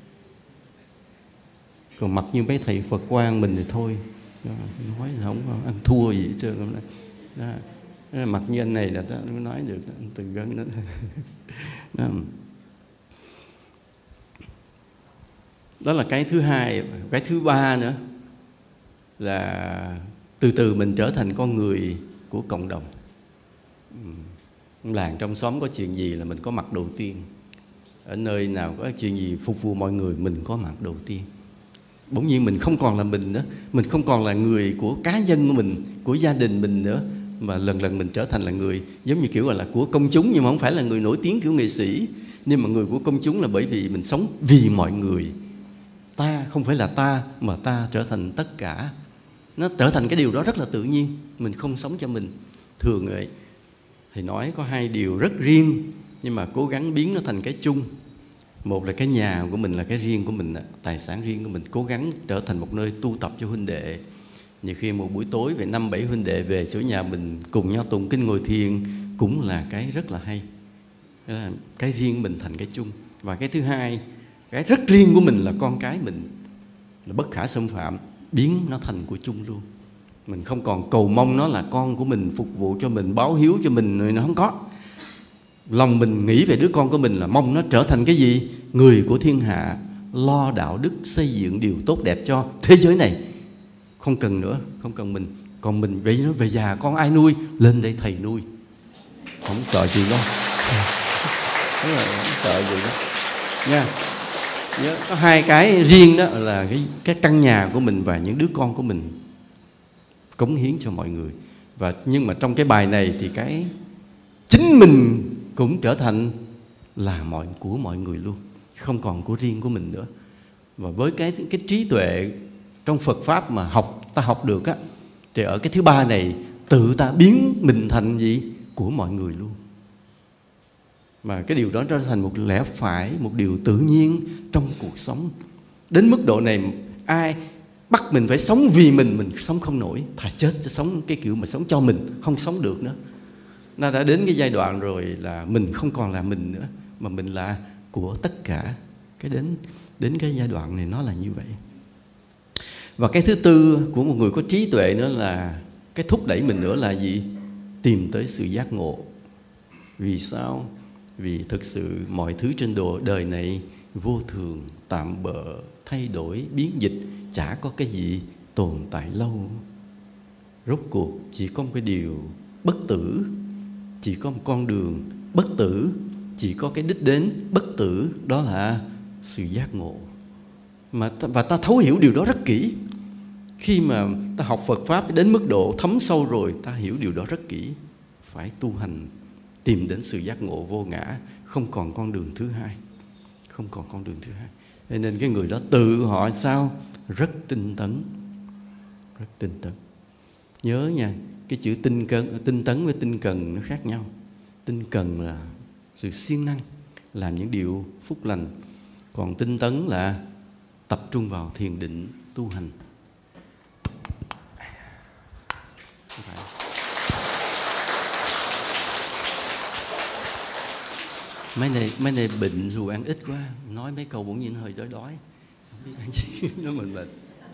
Còn mặt như mấy thầy Phật Quang mình thì thôi, nói không ăn thua gì hết trơn. Đó. Mặt như anh này là ta nói được, từng gân đó. Đó. Đó là cái thứ hai. Cái thứ ba nữa là từ từ mình trở thành con người của cộng đồng. Làng trong xóm có chuyện gì là mình có mặt đầu tiên. Ở nơi nào có chuyện gì phục vụ mọi người, mình có mặt đầu tiên. Bỗng nhiên mình không còn là mình nữa. Mình không còn là người của cá nhân của mình, của gia đình mình nữa, mà lần lần mình trở thành là người giống như kiểu là của công chúng, nhưng mà không phải là người nổi tiếng kiểu nghệ sĩ. Nhưng mà người của công chúng là bởi vì mình sống vì mọi người. Ta không phải là ta, mà ta trở thành tất cả. Nó trở thành cái điều đó rất là tự nhiên. Mình không sống cho mình. Thường rồi thì nói có hai điều rất riêng, nhưng mà cố gắng biến nó thành cái chung. Một là cái nhà của mình là cái riêng của mình, tài sản riêng của mình, cố gắng trở thành một nơi tu tập cho huynh đệ. Nhiều khi một buổi tối về năm bảy huynh đệ về chỗ nhà mình cùng nhau tụng kinh ngồi thiền cũng là cái rất là hay. Cái riêng mình thành cái chung. Và cái thứ hai, cái rất riêng của mình là con cái mình là bất khả xâm phạm, biến nó thành của chung luôn. Mình không còn cầu mong nó là con của mình, phục vụ cho mình, báo hiếu cho mình, nó không có. Lòng mình nghĩ về đứa con của mình là mong nó trở thành cái gì? Người của thiên hạ, lo đạo đức, xây dựng điều tốt đẹp cho thế giới này. Không cần nữa, không cần mình. Còn mình vậy nó về già con ai nuôi? Lên đây thầy nuôi. Không sợ gì đâu. Không sợ gì đó nha. Nhớ, có hai cái riêng đó là cái, cái căn nhà của mình và những đứa con của mình cống hiến cho mọi người. Và nhưng mà trong cái bài này thì cái chính mình cũng trở thành là mọi của mọi người luôn, không còn của riêng của mình nữa. Và với cái cái trí tuệ trong Phật pháp mà học ta học được á, thì ở cái thứ ba này tự ta biến mình thành gì? Của mọi người luôn. Mà cái điều đó trở thành một lẽ phải, một điều tự nhiên trong cuộc sống. Đến mức độ này ai bắt mình phải sống vì mình, mình sống không nổi. Thà chết cho sống cái kiểu mà sống cho mình, không sống được nữa. Nó đã đến cái giai đoạn rồi là mình không còn là mình nữa, mà mình là của tất cả. Cái đến, đến cái giai đoạn này nó là như vậy. Và cái thứ tư của một người có trí tuệ nữa là cái thúc đẩy mình nữa là gì? Tìm tới sự giác ngộ. Vì sao? Vì thực sự mọi thứ trên đời này vô thường, tạm bợ, thay đổi, biến dịch, chả có cái gì tồn tại lâu. Rốt cuộc chỉ có một cái điều bất tử, chỉ có một con đường bất tử, chỉ có cái đích đến bất tử, đó là sự giác ngộ. Mà ta, và ta thấu hiểu điều đó rất kỹ. Khi mà ta học Phật Pháp đến mức độ thấm sâu rồi, ta hiểu điều đó rất kỹ. Phải tu hành, tìm đến sự giác ngộ vô ngã, không còn con đường thứ hai. Không còn con đường thứ hai. Nên cái người đó tự họ sao? Rất tinh tấn. Rất tinh tấn. Nhớ nha, cái chữ tinh, cân, tinh tấn với tinh cần nó khác nhau. Tinh cần là sự siêng năng, làm những điều phúc lành. Còn tinh tấn là tập trung vào thiền định, tu hành. Mấy này, mấy này bệnh rồi ăn ít quá, nói mấy câu bỗng nhiên hơi đói đói, không biết ăn gì, nó mình mệt.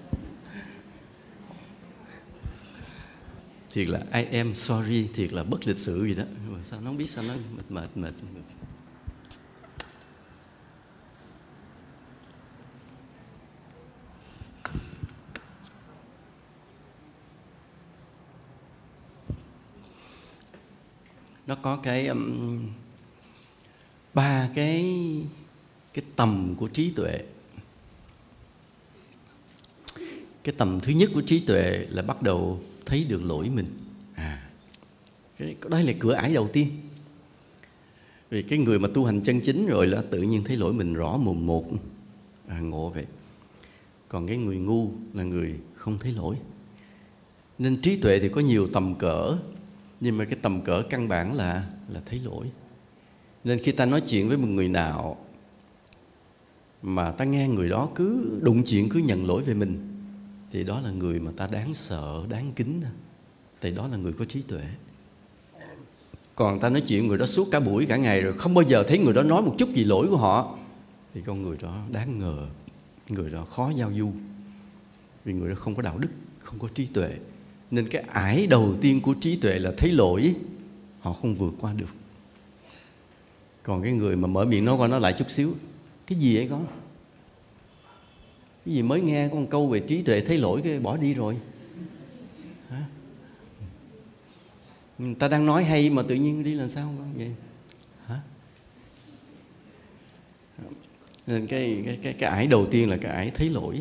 Thiệt là I am sorry, thiệt là bất lịch sự gì đó. Mà sao nó không biết sao nó mệt mệt mệt. Nó có cái um, ba cái cái tầm của trí tuệ. Cái tầm thứ nhất của trí tuệ là bắt đầu thấy được lỗi mình. À, cái, đây là cửa ải đầu tiên. Vì cái người mà tu hành chân chính rồi là tự nhiên thấy lỗi mình rõ mồn một, à, ngộ vậy. Còn cái người ngu là người không thấy lỗi. Nên trí tuệ thì có nhiều tầm cỡ, nhưng mà cái tầm cỡ căn bản là là thấy lỗi. Nên khi ta nói chuyện với một người nào mà ta nghe người đó cứ đụng chuyện cứ nhận lỗi về mình, thì đó là người mà ta đáng sợ, đáng kính. Thì đó là người có trí tuệ. Còn ta nói chuyện người đó suốt cả buổi cả ngày rồi không bao giờ thấy người đó nói một chút gì lỗi của họ, thì con người đó đáng ngờ, người đó khó giao du. Vì người đó không có đạo đức, không có trí tuệ. Nên cái ải đầu tiên của trí tuệ là thấy lỗi, họ không vượt qua được. Còn cái người mà mở miệng nói qua nói lại chút xíu, cái gì ấy con? Cái gì mới nghe có một câu về trí tuệ thấy lỗi cái bỏ đi rồi. Hả? Ta đang nói hay mà tự nhiên đi làm sao vậy? Hả? Nên cái, cái, cái, cái ải đầu tiên là cái ải thấy lỗi.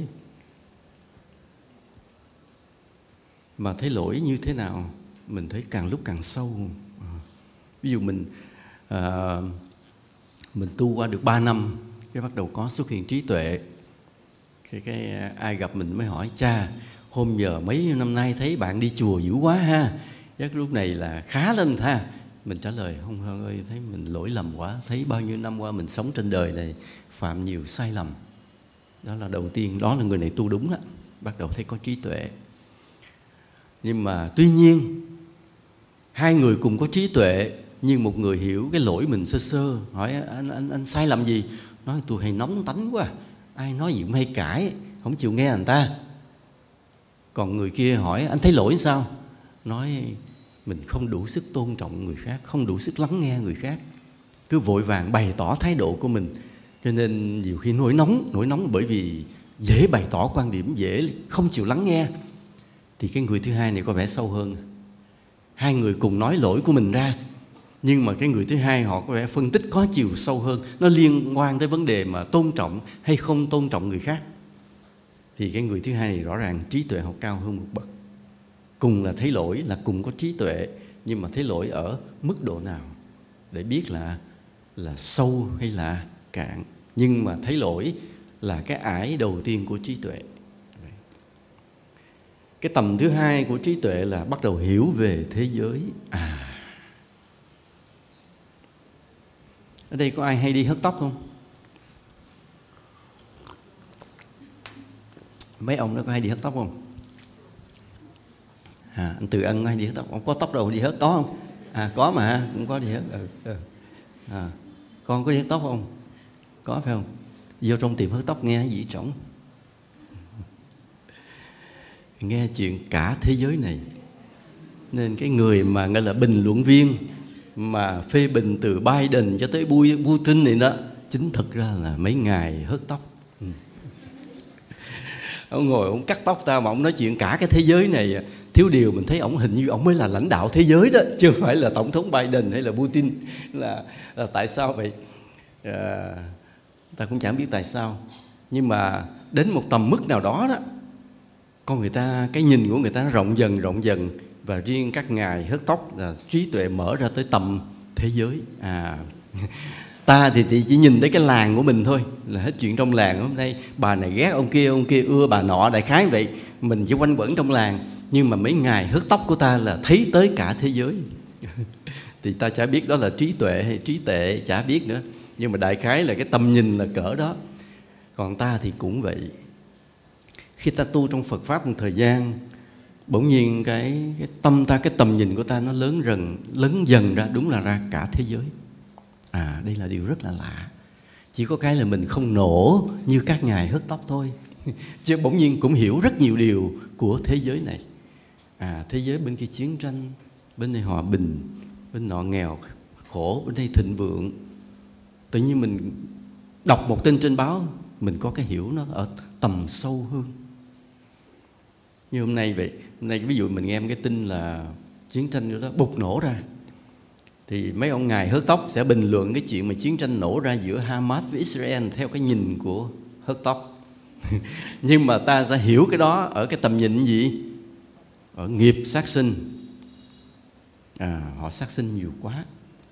Mà thấy lỗi như thế nào? Mình thấy càng lúc càng sâu. Ví dụ mình à, mình tu qua được ba năm, cái bắt đầu có xuất hiện trí tuệ. Cái, cái ai gặp mình mới hỏi: cha, hôm giờ mấy năm nay thấy bạn đi chùa dữ quá ha, chắc lúc này là khá lắm tha. Mình trả lời không ơi, thấy mình lỗi lầm quá, thấy bao nhiêu năm qua mình sống trên đời này phạm nhiều sai lầm. Đó là đầu tiên, đó là người này tu đúng đó, bắt đầu thấy có trí tuệ. Nhưng mà tuy nhiên hai người cùng có trí tuệ, nhưng một người hiểu cái lỗi mình sơ sơ, hỏi anh anh anh sai làm gì, nói tôi hay nóng tánh quá, ai nói gì cũng hay cãi, không chịu nghe người ta. Còn người kia hỏi anh thấy lỗi sao, nói mình không đủ sức tôn trọng người khác, không đủ sức lắng nghe người khác, cứ vội vàng bày tỏ thái độ của mình, cho nên nhiều khi nổi nóng. Nổi nóng bởi vì dễ bày tỏ quan điểm, dễ không chịu lắng nghe. Thì cái người thứ hai này có vẻ sâu hơn. Hai người cùng nói lỗi của mình ra, nhưng mà cái người thứ hai họ có vẻ phân tích có chiều sâu hơn, nó liên quan tới vấn đề mà tôn trọng hay không tôn trọng người khác. Thì cái người thứ hai này rõ ràng trí tuệ họ cao hơn một bậc. Cùng là thấy lỗi, là cùng có trí tuệ, nhưng mà thấy lỗi ở mức độ nào để biết là là sâu hay là cạn. Nhưng mà thấy lỗi là cái ải đầu tiên của trí tuệ. Cái tầm thứ hai của trí tuệ là bắt đầu hiểu về thế giới. À, ở đây có ai hay đi hớt tóc không? Mấy ông đó có hay đi hớt tóc không? À, anh Từ Ân có hay đi hớt tóc? Ông có tóc đâu đi hớt, có không? À, có mà, cũng có đi hớt. Ừ, ừ. À, con có đi hớt tóc không? Có phải không? Vô trong tiệm hớt tóc nghe cái gì trống, nghe chuyện cả thế giới này. Nên cái người mà gọi là bình luận viên mà phê bình từ Biden cho tới Putin này đó, chính thực ra là mấy ngày hớt tóc. Ừ. Ông ngồi ông cắt tóc ta mà ông nói chuyện cả cái thế giới này. Thiếu điều mình thấy ông hình như ông mới là lãnh đạo thế giới đó, chứ không phải là tổng thống Biden hay là Putin. Là, là tại sao vậy? À, ta cũng chẳng biết tại sao. Nhưng mà đến một tầm mức nào đó đó, con người ta, cái nhìn của người ta nó rộng dần rộng dần. Và riêng các ngài hớt tóc là trí tuệ mở ra tới tầm thế giới. À, ta thì, thì chỉ nhìn tới cái làng của mình thôi, là hết chuyện trong làng. Hôm nay bà này ghét ông kia, ông kia ưa bà nọ, đại khái vậy. Mình chỉ quanh quẩn trong làng. Nhưng mà mấy ngài hớt tóc của ta là thấy tới cả thế giới. Thì ta chả biết đó là trí tuệ hay trí tệ, chả biết nữa. Nhưng mà đại khái là cái tầm nhìn là cỡ đó. Còn ta thì cũng vậy. Khi ta tu trong Phật Pháp một thời gian, bỗng nhiên cái, cái tâm ta, cái tầm nhìn của ta nó lớn dần, lớn dần ra, đúng là ra cả thế giới. À, đây là điều rất là lạ. Chỉ có cái là mình không nổ như các ngài hớt tóc thôi. Chứ bỗng nhiên cũng hiểu rất nhiều điều của thế giới này. À, thế giới bên kia chiến tranh, bên đây hòa bình, bên nọ nghèo khổ, bên đây thịnh vượng. Tự nhiên mình đọc một tin trên báo, mình có cái hiểu nó ở tầm sâu hơn. Như hôm nay vậy, hôm nay ví dụ mình nghe một cái tin là chiến tranh đó bùng nổ ra, thì mấy ông ngài hớt tóc sẽ bình luận cái chuyện mà chiến tranh nổ ra giữa Hamas với Israel theo cái nhìn của hớt tóc. Nhưng mà ta sẽ hiểu cái đó ở cái tầm nhìn gì? Ở nghiệp sát sinh. À, họ sát sinh nhiều quá,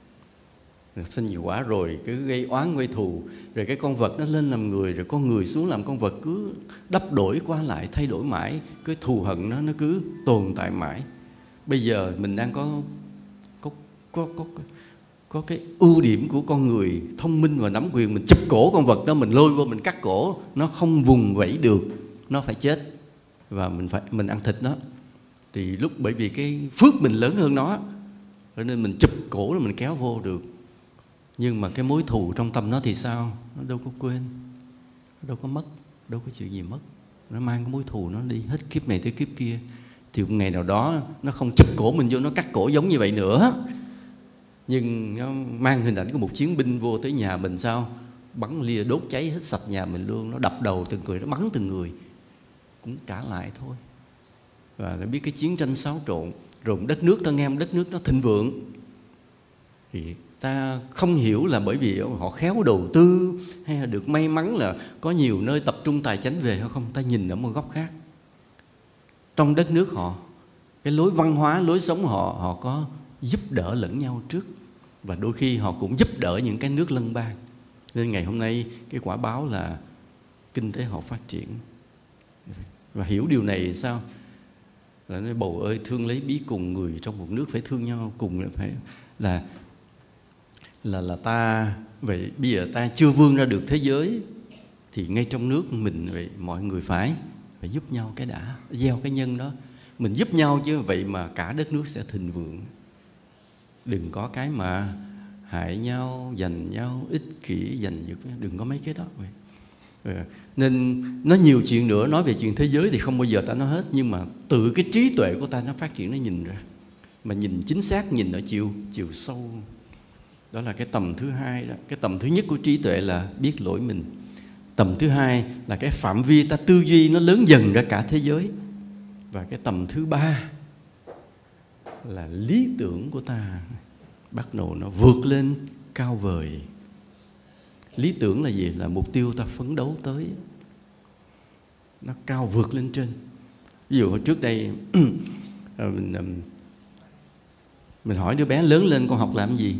sát sinh nhiều quá rồi cứ gây oán gây thù, rồi cái con vật nó lên làm người, rồi con người xuống làm con vật, cứ đắp đổi qua lại, thay đổi mãi, cái thù hận nó nó cứ tồn tại mãi. Bây giờ mình đang có có có có có cái ưu điểm của con người thông minh và nắm quyền, mình chụp cổ con vật đó, mình lôi vô mình cắt cổ, nó không vùng vẫy được, nó phải chết và mình phải mình ăn thịt nó. Thì lúc bởi vì cái phước mình lớn hơn nó, cho nên mình chụp cổ rồi mình kéo vô được. Nhưng mà cái mối thù trong tâm nó thì sao? Nó đâu có quên, nó đâu có mất, đâu có chuyện gì mất. Nó mang cái mối thù nó đi hết kiếp này tới kiếp kia. Thì một ngày nào đó nó không chụp cổ mình vô, nó cắt cổ giống như vậy nữa. Nhưng nó mang hình ảnh của một chiến binh vô tới nhà mình sao? Bắn lia đốt cháy hết sạch nhà mình luôn. Nó đập đầu từng người, nó bắn từng người, cũng trả lại thôi. Và ta biết cái chiến tranh xáo trộn, rồi đất nước ta nghe đất nước nó thịnh vượng, thì ta không hiểu là bởi vì họ khéo đầu tư hay là được may mắn là có nhiều nơi tập trung tài chánh về hay không. Ta nhìn ở một góc khác. Trong đất nước họ, cái lối văn hóa, lối sống họ, họ có giúp đỡ lẫn nhau trước. Và đôi khi họ cũng giúp đỡ những cái nước lân bang. Nên ngày hôm nay cái quả báo là kinh tế họ phát triển. Và hiểu điều này sao? Là nói bầu ơi, thương lấy bí cùng, người trong một nước phải thương nhau cùng, là phải là là là ta vậy. Bây giờ ta chưa vươn ra được thế giới thì ngay trong nước mình vậy, mọi người phải phải giúp nhau cái đã, gieo cái nhân đó. Mình giúp nhau chứ, vậy mà cả đất nước sẽ thịnh vượng. Đừng có cái mà hại nhau, giành nhau, ích kỷ, giành giật, đừng có mấy cái đó vậy. Ừ. Nên nó nhiều chuyện nữa, nói về chuyện thế giới thì không bao giờ ta nói hết, nhưng mà tự cái trí tuệ của ta nó phát triển, nó nhìn ra, mà nhìn chính xác, nhìn ở chiều chiều sâu. Đó là cái tầm thứ hai đó. Cái tầm thứ nhất của trí tuệ là biết lỗi mình. Tầm thứ hai là cái phạm vi ta tư duy nó lớn dần ra cả thế giới. Và cái tầm thứ ba là lý tưởng của ta bắt đầu nó vượt lên cao vời. Lý tưởng là gì? Là mục tiêu ta phấn đấu tới, nó cao vượt lên trên. Ví dụ trước đây mình, mình hỏi đứa bé lớn lên con học làm gì,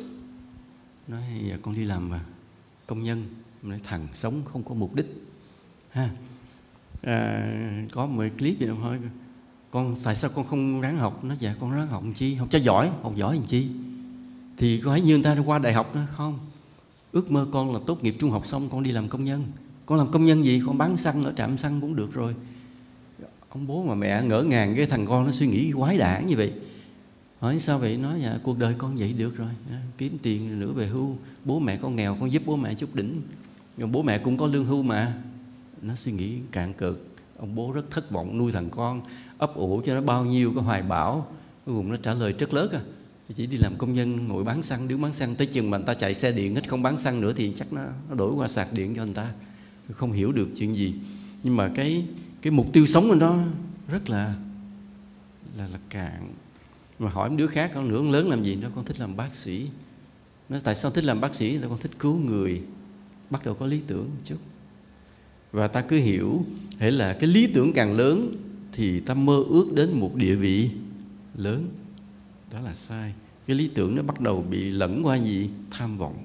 nói dạ, con đi làm mà công nhân. Mình nói thằng sống không có mục đích ha. À, có một clip gì đâu hỏi con tại sao con không ráng học. Nó dạ con ráng học làm chi, học cho giỏi. Học giỏi làm chi thì có phải như người ta qua đại học nữa không? Ước mơ con là tốt nghiệp trung học xong con đi làm công nhân. Con làm công nhân gì? Con bán xăng ở trạm xăng cũng được rồi. Ông bố mà mẹ ngỡ ngàng, cái thằng con nó suy nghĩ quái đản như vậy. Hỏi sao vậy? Nói dạ cuộc đời con vậy được rồi, kiếm tiền nữa về hưu. Bố mẹ con nghèo, con giúp bố mẹ chút đỉnh, nhưng bố mẹ cũng có lương hưu mà. Nó suy nghĩ cạn cực. Ông bố rất thất vọng, nuôi thằng con, ấp ủ cho nó bao nhiêu cái hoài bão. Cuối cùng nó trả lời trất lớt à, chỉ đi làm công nhân, ngồi bán xăng, đứng bán xăng. Tới chừng mà người ta chạy xe điện hết không bán xăng nữa thì chắc nó, nó đổi qua sạc điện cho người ta. Không hiểu được chuyện gì. Nhưng mà cái cái mục tiêu sống của nó rất là là là cạn. Mà hỏi một đứa khác, con nữa lớn làm gì? Nó con thích làm bác sĩ. Nó tại sao thích làm bác sĩ? Là con thích cứu người. Bắt đầu có lý tưởng một chút. Và ta cứ hiểu, hễ là cái lý tưởng càng lớn thì ta mơ ước đến một địa vị lớn. Đó là sai. Cái lý tưởng nó bắt đầu bị lẫn qua gì? Tham vọng.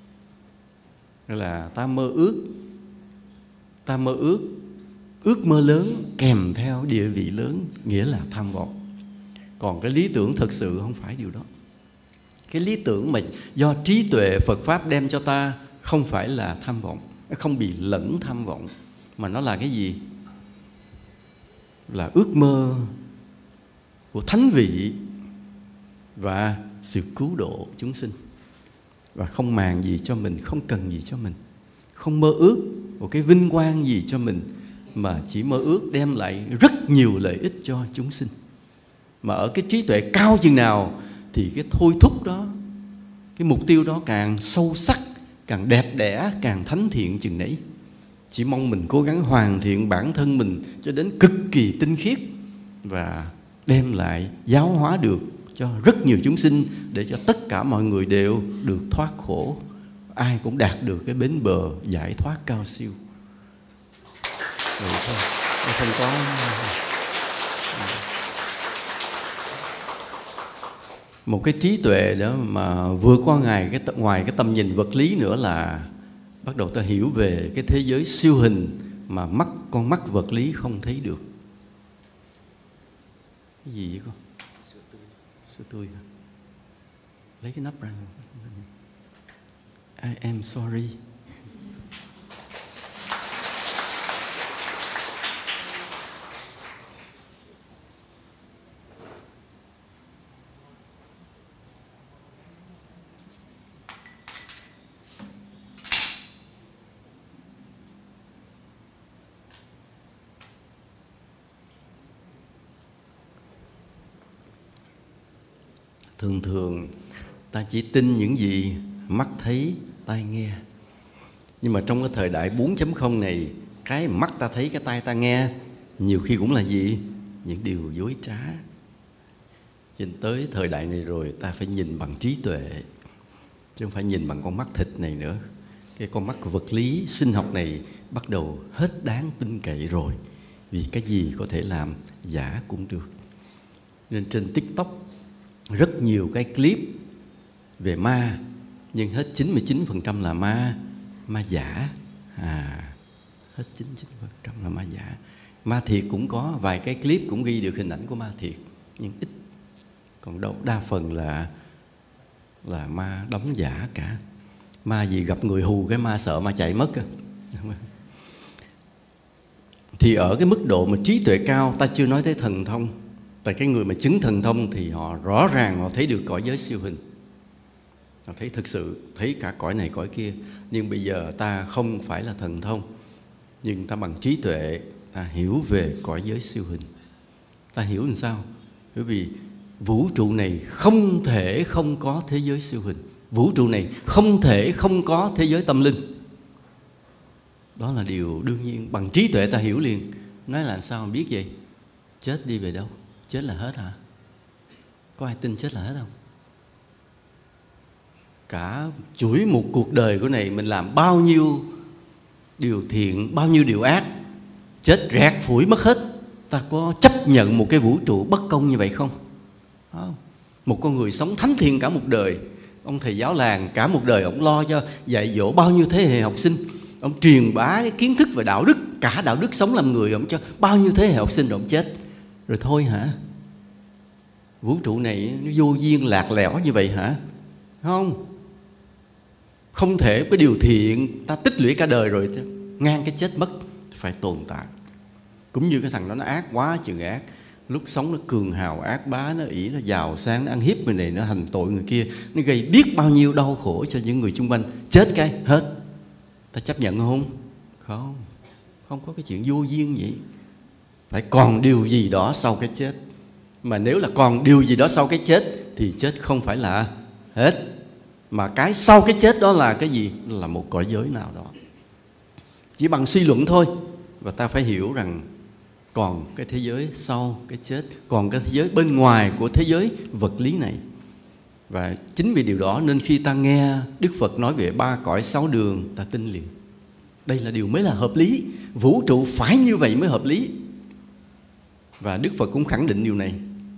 Đó là ta mơ ước, ta mơ ước, ước mơ lớn kèm theo địa vị lớn, nghĩa là tham vọng. Còn cái lý tưởng thực sự không phải điều đó. Cái lý tưởng mà do trí tuệ Phật Pháp đem cho ta không phải là tham vọng, nó không bị lẫn tham vọng, mà nó là cái gì? Là ước mơ của thánh vị và sự cứu độ chúng sinh. Và không màng gì cho mình, không cần gì cho mình, không mơ ước một cái vinh quang gì cho mình, mà chỉ mơ ước đem lại rất nhiều lợi ích cho chúng sinh. Mà ở cái trí tuệ cao chừng nào thì cái thôi thúc đó, cái mục tiêu đó càng sâu sắc, càng đẹp đẽ, càng thánh thiện chừng nấy. Chỉ mong mình cố gắng hoàn thiện bản thân mình cho đến cực kỳ tinh khiết và đem lại giáo hóa được cho rất nhiều chúng sinh, để cho tất cả mọi người đều được thoát khổ, ai cũng đạt được cái bến bờ giải thoát cao siêu. Rồi thôi, không có một cái trí tuệ đó mà vượt qua ngoài cái ngoài cái tầm nhìn vật lý nữa, là bắt đầu ta hiểu về cái thế giới siêu hình mà mắt con mắt vật lý không thấy được. Cái gì vậy con? Sữa tươi. Sữa tươi hả? Lấy cái nắp ra. I am sorry. Thường thường ta chỉ tin những gì mắt thấy, tai nghe. Nhưng mà trong cái thời đại bốn chấm không này, cái mắt ta thấy, cái tai ta nghe nhiều khi cũng là gì? Những điều dối trá. Nhìn tới thời đại này rồi, ta phải nhìn bằng trí tuệ, chứ không phải nhìn bằng con mắt thịt này nữa. Cái con mắt vật lý, sinh học này bắt đầu hết đáng tin cậy rồi. Vì cái gì có thể làm giả cũng được. Nên trên TikTok rất nhiều cái clip về ma, nhưng hết chín mươi chín phần trăm là ma, ma giả. À, hết chín mươi chín phần trăm là ma giả. Ma thiệt cũng có vài cái clip cũng ghi được hình ảnh của ma thiệt, nhưng ít. Còn đâu đa phần là là ma đóng giả cả. Ma gì gặp người hù cái ma sợ ma chạy mất. Thì ở cái mức độ mà trí tuệ cao, ta chưa nói tới thần thông. Tại cái người mà chứng thần thông thì họ rõ ràng họ thấy được cõi giới siêu hình, họ thấy thực sự, thấy cả cõi này cõi kia. Nhưng bây giờ ta không phải là thần thông, nhưng ta bằng trí tuệ ta hiểu về cõi giới siêu hình. Ta hiểu làm sao? Bởi vì vũ trụ này không thể không có thế giới siêu hình, vũ trụ này không thể không có thế giới tâm linh. Đó là điều đương nhiên. Bằng trí tuệ ta hiểu liền. Nói là sao mà biết vậy? Chết đi về đâu? Chết là hết hả? Có ai tin chết là hết không? Cả chuỗi một cuộc đời của này mình làm bao nhiêu điều thiện, bao nhiêu điều ác, chết rẹt phủi mất hết. Ta có chấp nhận một cái vũ trụ bất công như vậy không? Không. Một con người sống thánh thiện cả một đời, ông thầy giáo làng cả một đời ông lo cho dạy dỗ bao nhiêu thế hệ học sinh, ông truyền bá cái kiến thức về đạo đức, cả đạo đức sống làm người ông cho bao nhiêu thế hệ học sinh, rồi ông chết rồi thôi hả? Vũ trụ này nó vô duyên lạc lẽo như vậy hả? Không. Không thể cái điều thiện ta tích lũy cả đời rồi ngang cái chết mất, phải tồn tại. Cũng như cái thằng đó nó ác quá chừng ác, lúc sống nó cường hào ác bá, nó ỷ, nó giàu sang, nó ăn hiếp người này, nó hành tội người kia, nó gây biết bao nhiêu đau khổ cho những người xung quanh. Chết cái hết. Ta chấp nhận không? Không. Không có cái chuyện vô duyên vậy. Phải còn điều gì đó sau cái chết. Mà nếu là còn điều gì đó sau cái chết thì chết không phải là hết, mà cái sau cái chết đó là cái gì? Là một cõi giới nào đó. Chỉ bằng suy luận thôi. Và ta phải hiểu rằng còn cái thế giới sau cái chết, còn cái thế giới bên ngoài của thế giới vật lý này. Và chính vì điều đó nên khi ta nghe Đức Phật nói về ba cõi sáu đường, ta tin liền. Đây là điều mới là hợp lý. Vũ trụ phải như vậy mới hợp lý. Và Đức Phật cũng khẳng định điều này.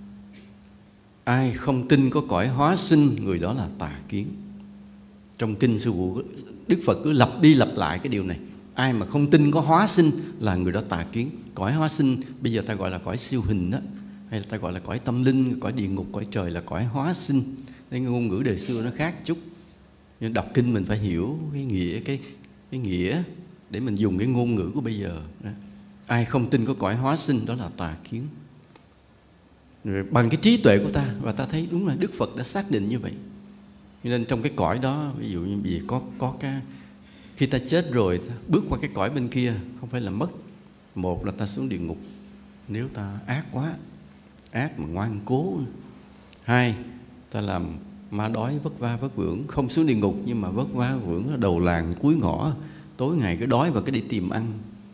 Ai không tin có cõi hóa sinh, người đó là tà kiến. Trong kinh Sư Phụ, Đức Phật cứ lặp đi lặp lại cái điều này. Ai mà không tin có hóa sinh là người đó tà kiến. Cõi hóa sinh bây giờ ta gọi là cõi siêu hình đó, hay là ta gọi là cõi tâm linh, cõi địa ngục, cõi trời là cõi hóa sinh. Nên ngôn ngữ đời xưa nó khác chút. Nhưng đọc kinh mình phải hiểu cái nghĩa, cái, cái nghĩa để mình dùng cái ngôn ngữ của bây giờ đó. Ai không tin có cõi hóa sinh đó là tà kiến. Rồi bằng cái trí tuệ của ta, và ta thấy đúng là Đức Phật đã xác định như vậy. Cho nên trong cái cõi đó, ví dụ như vì có, có cái, khi ta chết rồi, bước qua cái cõi bên kia, không phải là mất. Một là ta xuống địa ngục, nếu ta ác quá, ác mà ngoan cố. Hai, ta làm ma đói vất vả vất vưởng, không xuống địa ngục nhưng mà vất vả vưởng ở đầu làng cuối ngõ, tối ngày cứ đói và cứ đi tìm ăn.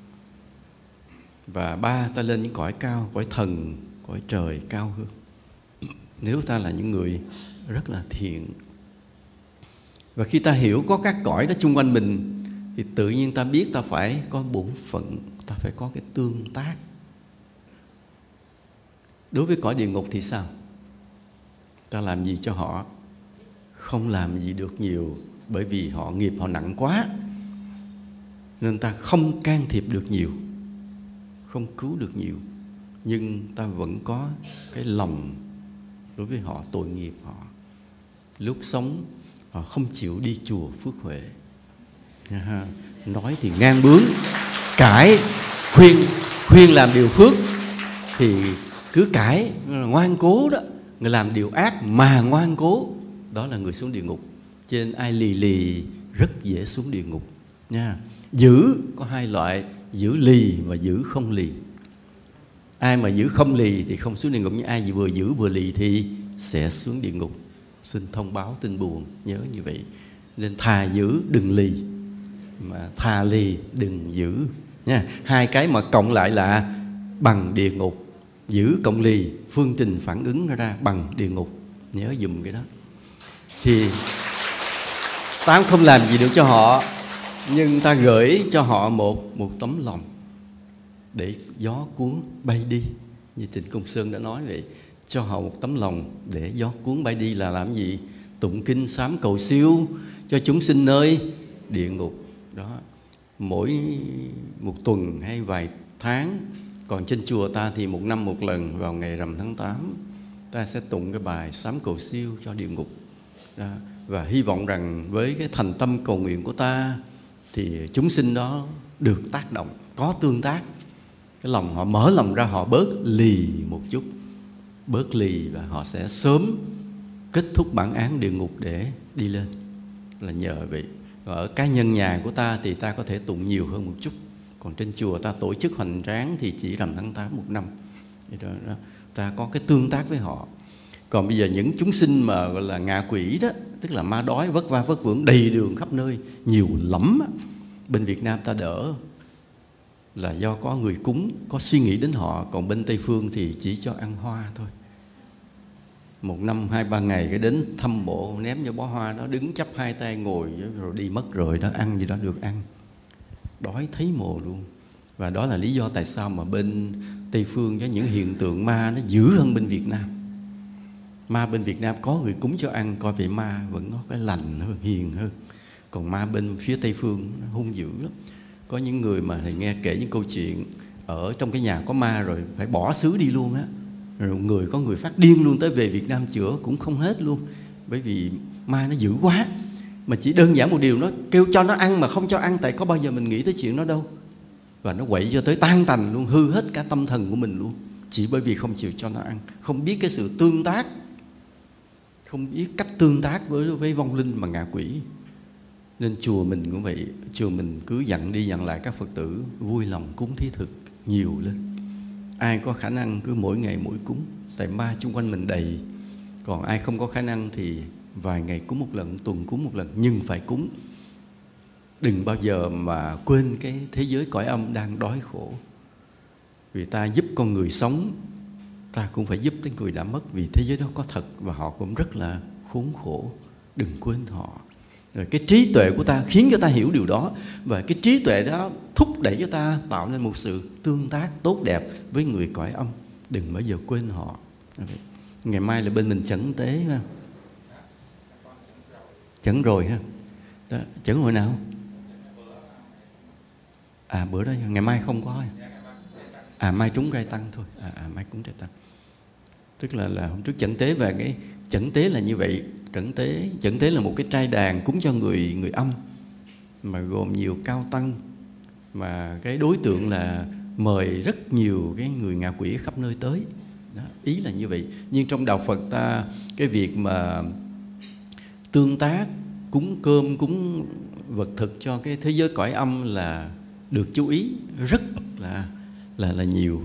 Và ba, ta lên những cõi cao, cõi thần, cõi trời cao hơn, nếu ta là những người rất là thiện. Và khi ta hiểu có các cõi đó chung quanh mình thì tự nhiên ta biết ta phải có bổn phận, ta phải có cái tương tác. Đối với cõi địa ngục thì sao? Ta làm gì cho họ? Không làm gì được nhiều, bởi vì họ nghiệp họ nặng quá, nên ta không can thiệp được nhiều, không cứu được nhiều. Nhưng ta vẫn có cái lòng đối với họ, tội nghiệp họ. Lúc sống họ không chịu đi chùa Phước Huệ, nói thì ngang bướng, cãi, khuyên khuyên làm điều phước thì cứ cãi, ngoan cố đó. Người làm điều ác mà ngoan cố, đó là người xuống địa ngục. Cho nên ai lì lì rất dễ xuống địa ngục nha. Giữ có hai loại, giữ lì và giữ không lì. Ai mà giữ không lì thì không xuống địa ngục, nhưng ai vừa giữ vừa lì thì sẽ xuống địa ngục. Xin thông báo tin buồn, nhớ như vậy. Nên thà giữ đừng lì, mà thà lì đừng giữ nha. Hai cái mà cộng lại là bằng địa ngục. Giữ cộng lì, phương trình phản ứng ra bằng địa ngục. Nhớ dùm cái đó. Thì ta không làm gì được cho họ, nhưng ta gửi cho họ một, một tấm lòng để gió cuốn bay đi. Như Trịnh Công Sơn đã nói vậy. Cho họ một tấm lòng để gió cuốn bay đi là làm gì? Tụng kinh sám cầu siêu cho chúng sinh nơi địa ngục đó. Mỗi một tuần hay vài tháng Còn trên chùa ta thì một năm một lần vào ngày rằm tháng tám, ta sẽ tụng cái bài sám cầu siêu cho địa ngục. Đó. Và hy vọng rằng với cái thành tâm cầu nguyện của ta thì chúng sinh đó được tác động, có tương tác. Cái lòng họ mở lòng ra, họ bớt lì một chút, bớt lì, và họ sẽ sớm kết thúc bản án địa ngục để đi lên. Là nhờ vậy. Và ở cá nhân nhà của ta thì ta có thể tụng nhiều hơn một chút. Còn trên chùa ta tổ chức hoành tráng thì chỉ rằm tháng tám một năm. Đó, đó, ta có cái tương tác với họ. Còn bây giờ những chúng sinh mà gọi là ngạ quỷ đó, tức là ma đói vất va vất vưởng đầy đường khắp nơi, nhiều lắm. Bên Việt Nam ta đỡ là do có người cúng, có suy nghĩ đến họ. Còn bên Tây Phương thì chỉ cho ăn hoa thôi. Một năm hai ba ngày cái đến thăm mộ, ném cho bó hoa đó, đứng chắp hai tay ngồi rồi đi mất rồi đó, ăn gì đó được ăn. Đói thấy mồ luôn. Và đó là lý do tại sao mà bên Tây Phương có những hiện tượng ma nó dữ hơn bên Việt Nam. Ma bên Việt Nam có người cúng cho ăn, coi vậy ma vẫn có cái lành hơn, hiền hơn. Còn ma bên phía Tây Phương nó hung dữ lắm. Có những người mà thầy nghe kể những câu chuyện ở trong cái nhà có ma rồi phải bỏ xứ đi luôn á. Rồi người có người phát điên luôn, tới về Việt Nam chữa cũng không hết luôn. Bởi vì ma nó dữ quá. Mà chỉ đơn giản một điều, nó kêu cho nó ăn mà không cho ăn. Tại có bao giờ mình nghĩ tới chuyện đó đâu. Và nó quậy cho tới tan tành luôn, hư hết cả tâm thần của mình luôn. Chỉ bởi vì không chịu cho nó ăn, không biết cái sự tương tác, không biết cách tương tác với, với vong linh mà ngạ quỷ. Nên chùa mình cũng vậy. Chùa mình cứ dặn đi dặn lại các Phật tử vui lòng cúng thí thực nhiều lên. Ai có khả năng cứ mỗi ngày mỗi cúng. Tại ma chung quanh mình đầy. Còn ai không có khả năng thì vài ngày cúng một lần, tuần cúng một lần, nhưng phải cúng. Đừng bao giờ mà quên cái thế giới cõi âm đang đói khổ. Vì ta giúp con người sống, ta cũng phải giúp tới người đã mất. Vì thế giới đó có thật và họ cũng rất là khốn khổ. Đừng quên họ. Rồi cái trí tuệ của ta khiến cho ta hiểu điều đó. Và cái trí tuệ đó thúc đẩy cho ta tạo nên một sự tương tác tốt đẹp với người cõi âm. Đừng bao giờ quên họ. Ngày mai là bên mình chẩn tế ha. Chẩn rồi ha. Đó, chẩn hồi nào? À bữa đó ngày mai không có. À mai trúng rai tăng thôi. À, à mai cúng rai tăng. Tức là là hôm trước chẩn tế, và cái chẩn tế là như vậy. Chẩn tế, chẩn tế là một cái trai đàn cúng cho người người âm, mà gồm nhiều cao tăng, mà cái đối tượng là mời rất nhiều cái người ngạ quỷ khắp nơi tới. Đó, ý là như vậy. Nhưng trong đạo Phật ta, cái việc mà tương tác, cúng cơm, cúng vật thực cho cái thế giới cõi âm là được chú ý rất là là là nhiều.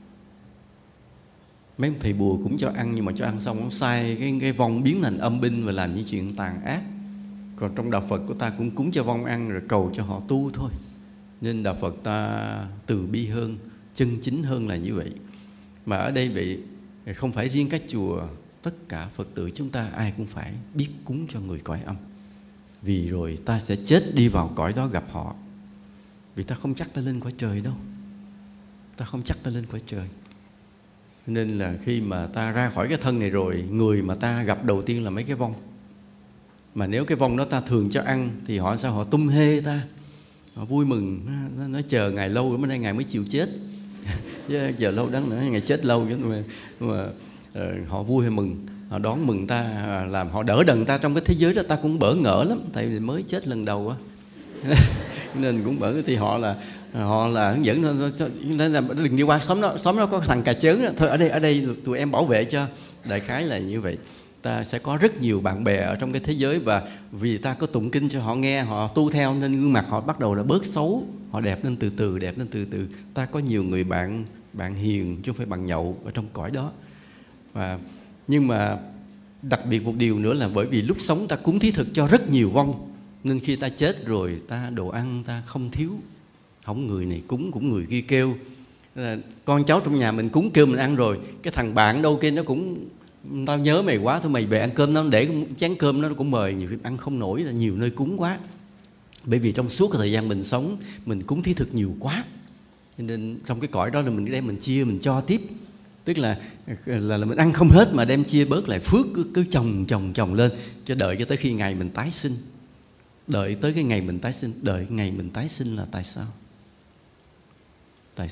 Mấy ông thầy bùa cũng cho ăn, nhưng mà cho ăn xong ông sai cái, cái vong biến thành âm binh và làm những chuyện tàn ác. Còn trong đạo Phật của ta cũng cúng cho vong ăn rồi cầu cho họ tu thôi. Nên đạo Phật ta từ bi hơn, chân chính hơn là như vậy. Mà ở đây vậy, không phải riêng các chùa, tất cả Phật tử chúng ta ai cũng phải biết cúng cho người cõi âm. Vì rồi ta sẽ chết đi vào cõi đó gặp họ. Vì ta không chắc ta lên cõi trời đâu. Ta không chắc ta lên cõi trời. Nên là khi mà ta ra khỏi cái thân này rồi, người mà ta gặp đầu tiên là mấy cái vong. Mà nếu cái vong đó ta thường cho ăn thì họ sao họ tung hê ta, họ vui mừng, nó, nó chờ ngày lâu mới đây ngày mới chịu chết. Chứ chờ lâu đáng nữa, ngày chết lâu chứ mà, mà uh, họ vui hay mừng, họ đón mừng ta, làm họ đỡ đần ta trong cái thế giới đó. Ta cũng bỡ ngỡ lắm, tại vì mới chết lần đầu á. Nên cũng bỡ, thì họ là họ là hướng dẫn nên là đừng đi qua xóm đó, xóm đó có thằng cà chớn đó. Thôi ở đây ở đây tụi em bảo vệ cho. Đại khái là như vậy. Ta sẽ có rất nhiều bạn bè ở trong cái thế giới, và vì ta có tụng kinh cho họ nghe, họ tu theo nên gương mặt họ bắt đầu là bớt xấu, họ đẹp lên từ từ, đẹp lên từ từ. Ta có nhiều người bạn bạn hiền chứ không phải bạn nhậu ở trong cõi đó. Và nhưng mà đặc biệt một điều nữa là bởi vì lúc sống ta cúng thí thực cho rất nhiều vong, nên khi ta chết rồi ta đồ ăn ta không thiếu. Không người này cúng cũng người kia kêu. Con cháu trong nhà mình cúng kêu mình ăn rồi, cái thằng bạn đâu kia nó cũng tao nhớ mày quá, thôi mày về ăn cơm, nó để chén cơm nó cũng mời, nhiều khi ăn không nổi, là nhiều nơi cúng quá. Bởi vì trong suốt cái thời gian mình sống, mình cúng thí thực nhiều quá, cho nên trong cái cõi đó là mình đem mình chia, mình cho tiếp. Tức là là, là mình ăn không hết mà đem chia bớt lại, phước cứ, cứ chồng chồng chồng lên, cho đợi cho tới khi ngày mình tái sinh. Đợi tới cái ngày mình tái sinh. Đợi cái ngày mình tái sinh là tại sao? Tại sao?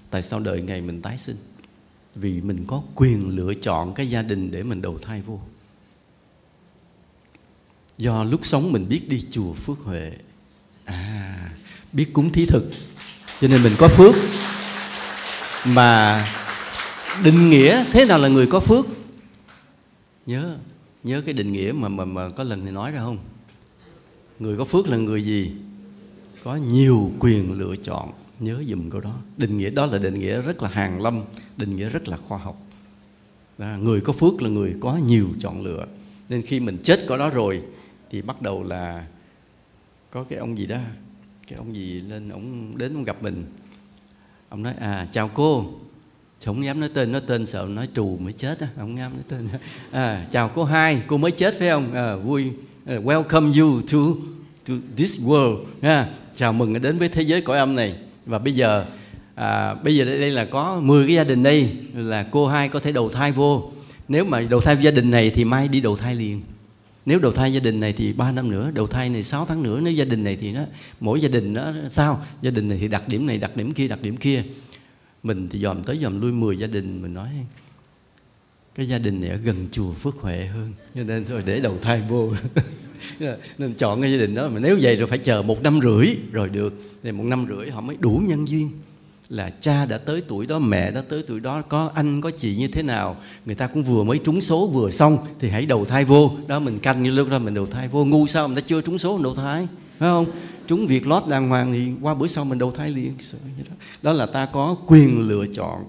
Tại sao đợi ngày mình tái sinh? Vì mình có quyền lựa chọn cái gia đình để mình đầu thai vô. Do lúc sống mình biết đi chùa Phước Huệ, à, biết cúng thí thực, cho nên mình có phước. Mà định nghĩa thế nào là người có phước? Nhớ Nhớ cái định nghĩa mà, mà, mà có lần thì nói ra không? Người có phước là người gì? Có nhiều quyền lựa chọn. Nhớ dùm câu đó. Định nghĩa đó là định nghĩa rất là hàn lâm, định nghĩa rất là khoa học. Đó, người có phước là người có nhiều chọn lựa. Nên khi mình chết có đó rồi thì bắt đầu là có cái ông gì đó, cái ông gì lên, ông đến ông gặp mình. Ông nói à chào cô. Không dám nói tên, nói tên sợ nói trù mới chết á, không dám nói tên. À, chào cô Hai, cô mới chết phải không? À, vui, uh, welcome you to to this world. À, chào mừng đến với thế giới cõi âm này. Và bây giờ, à, bây giờ đây là có mười cái gia đình đây là cô Hai có thể đầu thai vô. Nếu mà đầu thai gia đình này thì mai đi đầu thai liền. Nếu đầu thai gia đình này thì ba năm nữa, đầu thai này sáu tháng nữa. Nếu gia đình này thì nó mỗi gia đình nó sao? Gia đình này thì đặc điểm này, đặc điểm kia, đặc điểm kia. Mình thì dòm tới dòm lui mười gia đình. Mình nói cái gia đình này ở gần chùa Phước Huệ hơn, cho nên thôi để đầu thai vô. Nên chọn cái gia đình đó. Mà nếu vậy rồi phải chờ một năm rưỡi rồi được. Thì một năm rưỡi họ mới đủ nhân duyên. Là cha đã tới tuổi đó, mẹ đã tới tuổi đó, có anh có chị như thế nào, người ta cũng vừa mới trúng số vừa xong thì hãy đầu thai vô. Đó mình canh như lúc đó mình đầu thai vô. Ngu sao người ta chưa trúng số mình đầu thai, phải không? Trúng việc lót đàng hoàng thì qua bữa sau mình đầu thai liền. Đó là ta có quyền lựa chọn.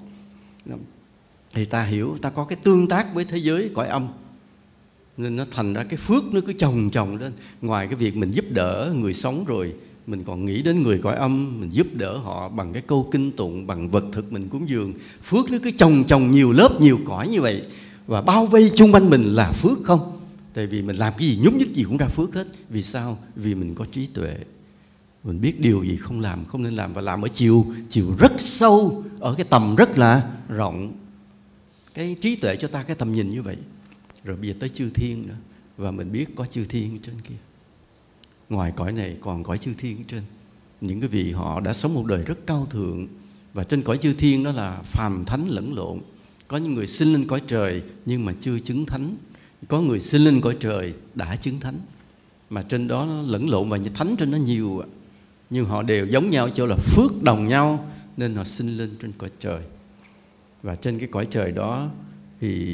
Thì ta hiểu, ta có cái tương tác với thế giới cõi âm. Nên nó thành ra cái phước nó cứ chồng chồng lên. Ngoài cái việc mình giúp đỡ người sống rồi, mình còn nghĩ đến người cõi âm, mình giúp đỡ họ bằng cái câu kinh tụng, bằng vật thực mình cúng dường. Phước nó cứ chồng chồng nhiều lớp, nhiều cõi như vậy. Và bao vây chung quanh mình là phước không. Tại vì mình làm cái gì, nhúc nhích gì cũng ra phước hết. Vì sao? Vì mình có trí tuệ. Mình biết điều gì không làm, không nên làm. Và làm ở chiều, chiều rất sâu, ở cái tầm rất là rộng. Cái trí tuệ cho ta cái tầm nhìn như vậy. Rồi bây giờ tới chư thiên nữa. Và mình biết có chư thiên ở trên kia. Ngoài cõi này còn cõi chư thiên ở trên. Những cái vị họ đã sống một đời rất cao thượng. Và trên cõi chư thiên đó là phàm thánh lẫn lộn. Có những người sinh lên cõi trời nhưng mà chưa chứng thánh. Có người sinh lên cõi trời đã chứng thánh. Mà trên đó nó lẫn lộn và thánh trên nó nhiều. Nhưng họ đều giống nhau ở chỗ là phước đồng nhau. Nên họ sinh lên trên cõi trời. Và trên cái cõi trời đó thì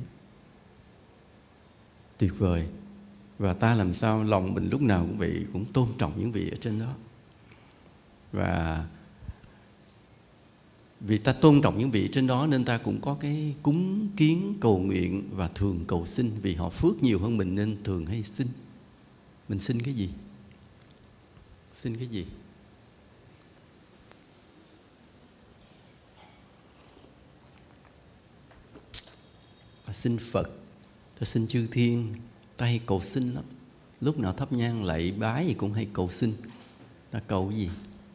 tuyệt vời. Và ta làm sao lòng mình lúc nào cũng vậy, cũng tôn trọng những vị ở trên đó. Và vì ta tôn trọng những vị trên đó nên ta cũng có cái cúng kiến cầu nguyện và thường cầu xin. Vì họ phước nhiều hơn mình nên thường hay xin. Mình xin cái gì? Xin cái gì? Ta xin Phật, ta xin chư thiên. Ta hay cầu xin lắm. Lúc nào thắp nhang lạy bái gì cũng hay cầu xin. Ta cầu cái gì?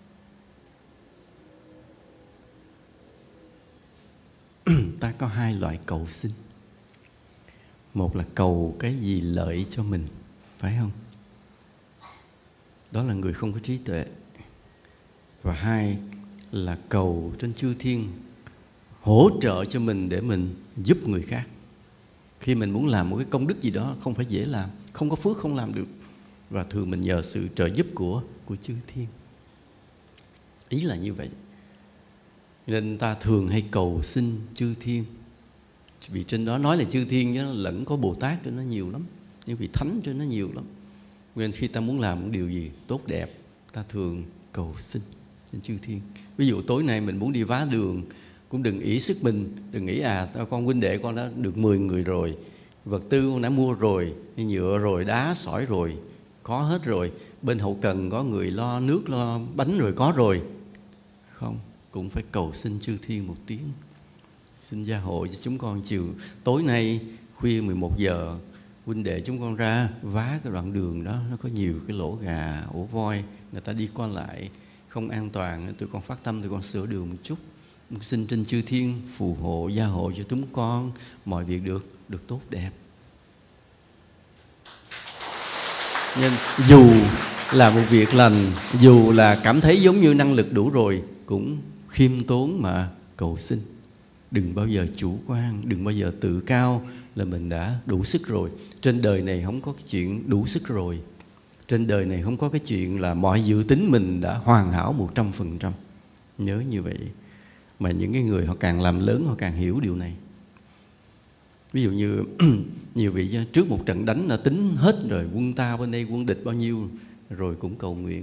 Ta có hai loại cầu xin. Một là cầu cái gì lợi cho mình, phải không? Đó là người không có trí tuệ. Và hai là cầu trên chư thiên hỗ trợ cho mình để mình giúp người khác. Khi mình muốn làm một cái công đức gì đó không phải dễ làm, không có phước không làm được. Và thường mình nhờ sự trợ giúp của, của chư thiên. Ý là như vậy. Nên ta thường hay cầu xin chư thiên. Vì trên đó nói là chư thiên chứ lẫn có Bồ Tát trên nó nhiều lắm. Nhưng vì thánh trên nó nhiều lắm. Nên khi ta muốn làm một điều gì tốt đẹp, ta thường cầu xin trên chư thiên. Ví dụ tối nay mình muốn đi vá đường, cũng đừng ý sức mình, đừng nghĩ à con huynh đệ con đã được mười người rồi, vật tư con đã mua rồi, nhựa rồi, đá, sỏi rồi, có hết rồi, bên hậu cần có người lo nước, lo bánh rồi, có rồi. Không, cũng phải cầu xin chư thiên một tiếng. Xin gia hộ cho chúng con chiều tối nay khuya mười một giờ huynh đệ chúng con ra vá cái đoạn đường đó, nó có nhiều cái lỗ gà, ổ voi, người ta đi qua lại không an toàn, tụi con phát tâm tụi con sửa đường một chút. Xin trên chư thiên phù hộ gia hộ cho chúng con mọi việc được được tốt đẹp. Nhưng dù là một việc lành, dù là cảm thấy giống như năng lực đủ rồi, cũng khiêm tốn mà cầu xin. Đừng bao giờ chủ quan, đừng bao giờ tự cao là mình đã đủ sức rồi. Trên đời này không có cái chuyện đủ sức rồi. Trên đời này không có cái chuyện là mọi dự tính mình đã hoàn hảo một trăm phần trăm. Nhớ như vậy. Mà những cái người họ càng làm lớn họ càng hiểu điều này. Ví dụ như nhiều vị trước một trận đánh đã tính hết rồi, quân ta bên đây, quân địch bao nhiêu, rồi cũng cầu nguyện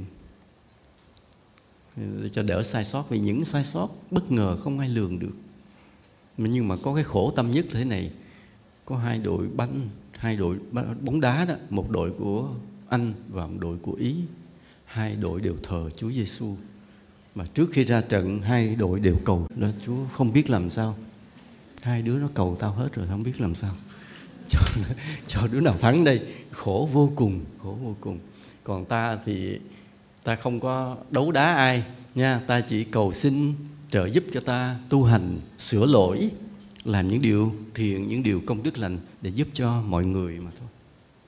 để cho đỡ sai sót. Vì những sai sót bất ngờ không ai lường được. Nhưng mà có cái khổ tâm nhất thế này. Có hai đội banh, hai đội bóng đá đó, một đội của Anh và một đội của Ý. Hai đội đều thờ Chúa Giêsu. Mà trước khi ra trận hai đội đều cầu đó, Chúa không biết làm sao. Hai đứa nó cầu tao hết rồi, không biết làm sao cho, cho đứa nào thắng đây. Khổ vô cùng, khổ vô cùng. Còn ta thì ta không có đấu đá ai nha. Ta chỉ cầu xin trợ giúp cho ta tu hành, sửa lỗi, làm những điều thiện, những điều công đức lành để giúp cho mọi người mà thôi.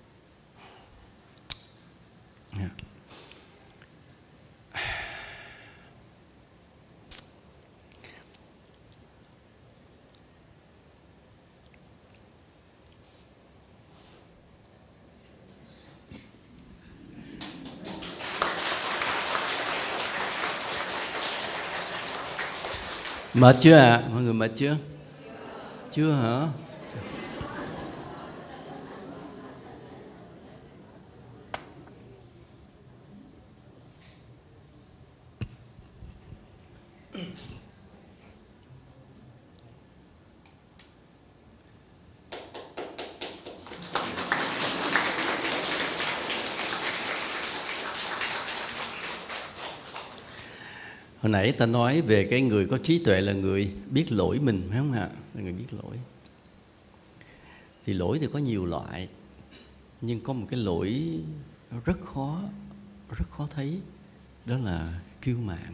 Yeah. Mệt chưa ạ? À? Mọi người mệt chưa? Chưa hả? Hồi nãy ta nói về cái người có trí tuệ là người biết lỗi mình, phải không ạ? Là người biết lỗi. Thì lỗi thì có nhiều loại, nhưng có một cái lỗi rất khó, rất khó thấy, đó là kiêu mạn.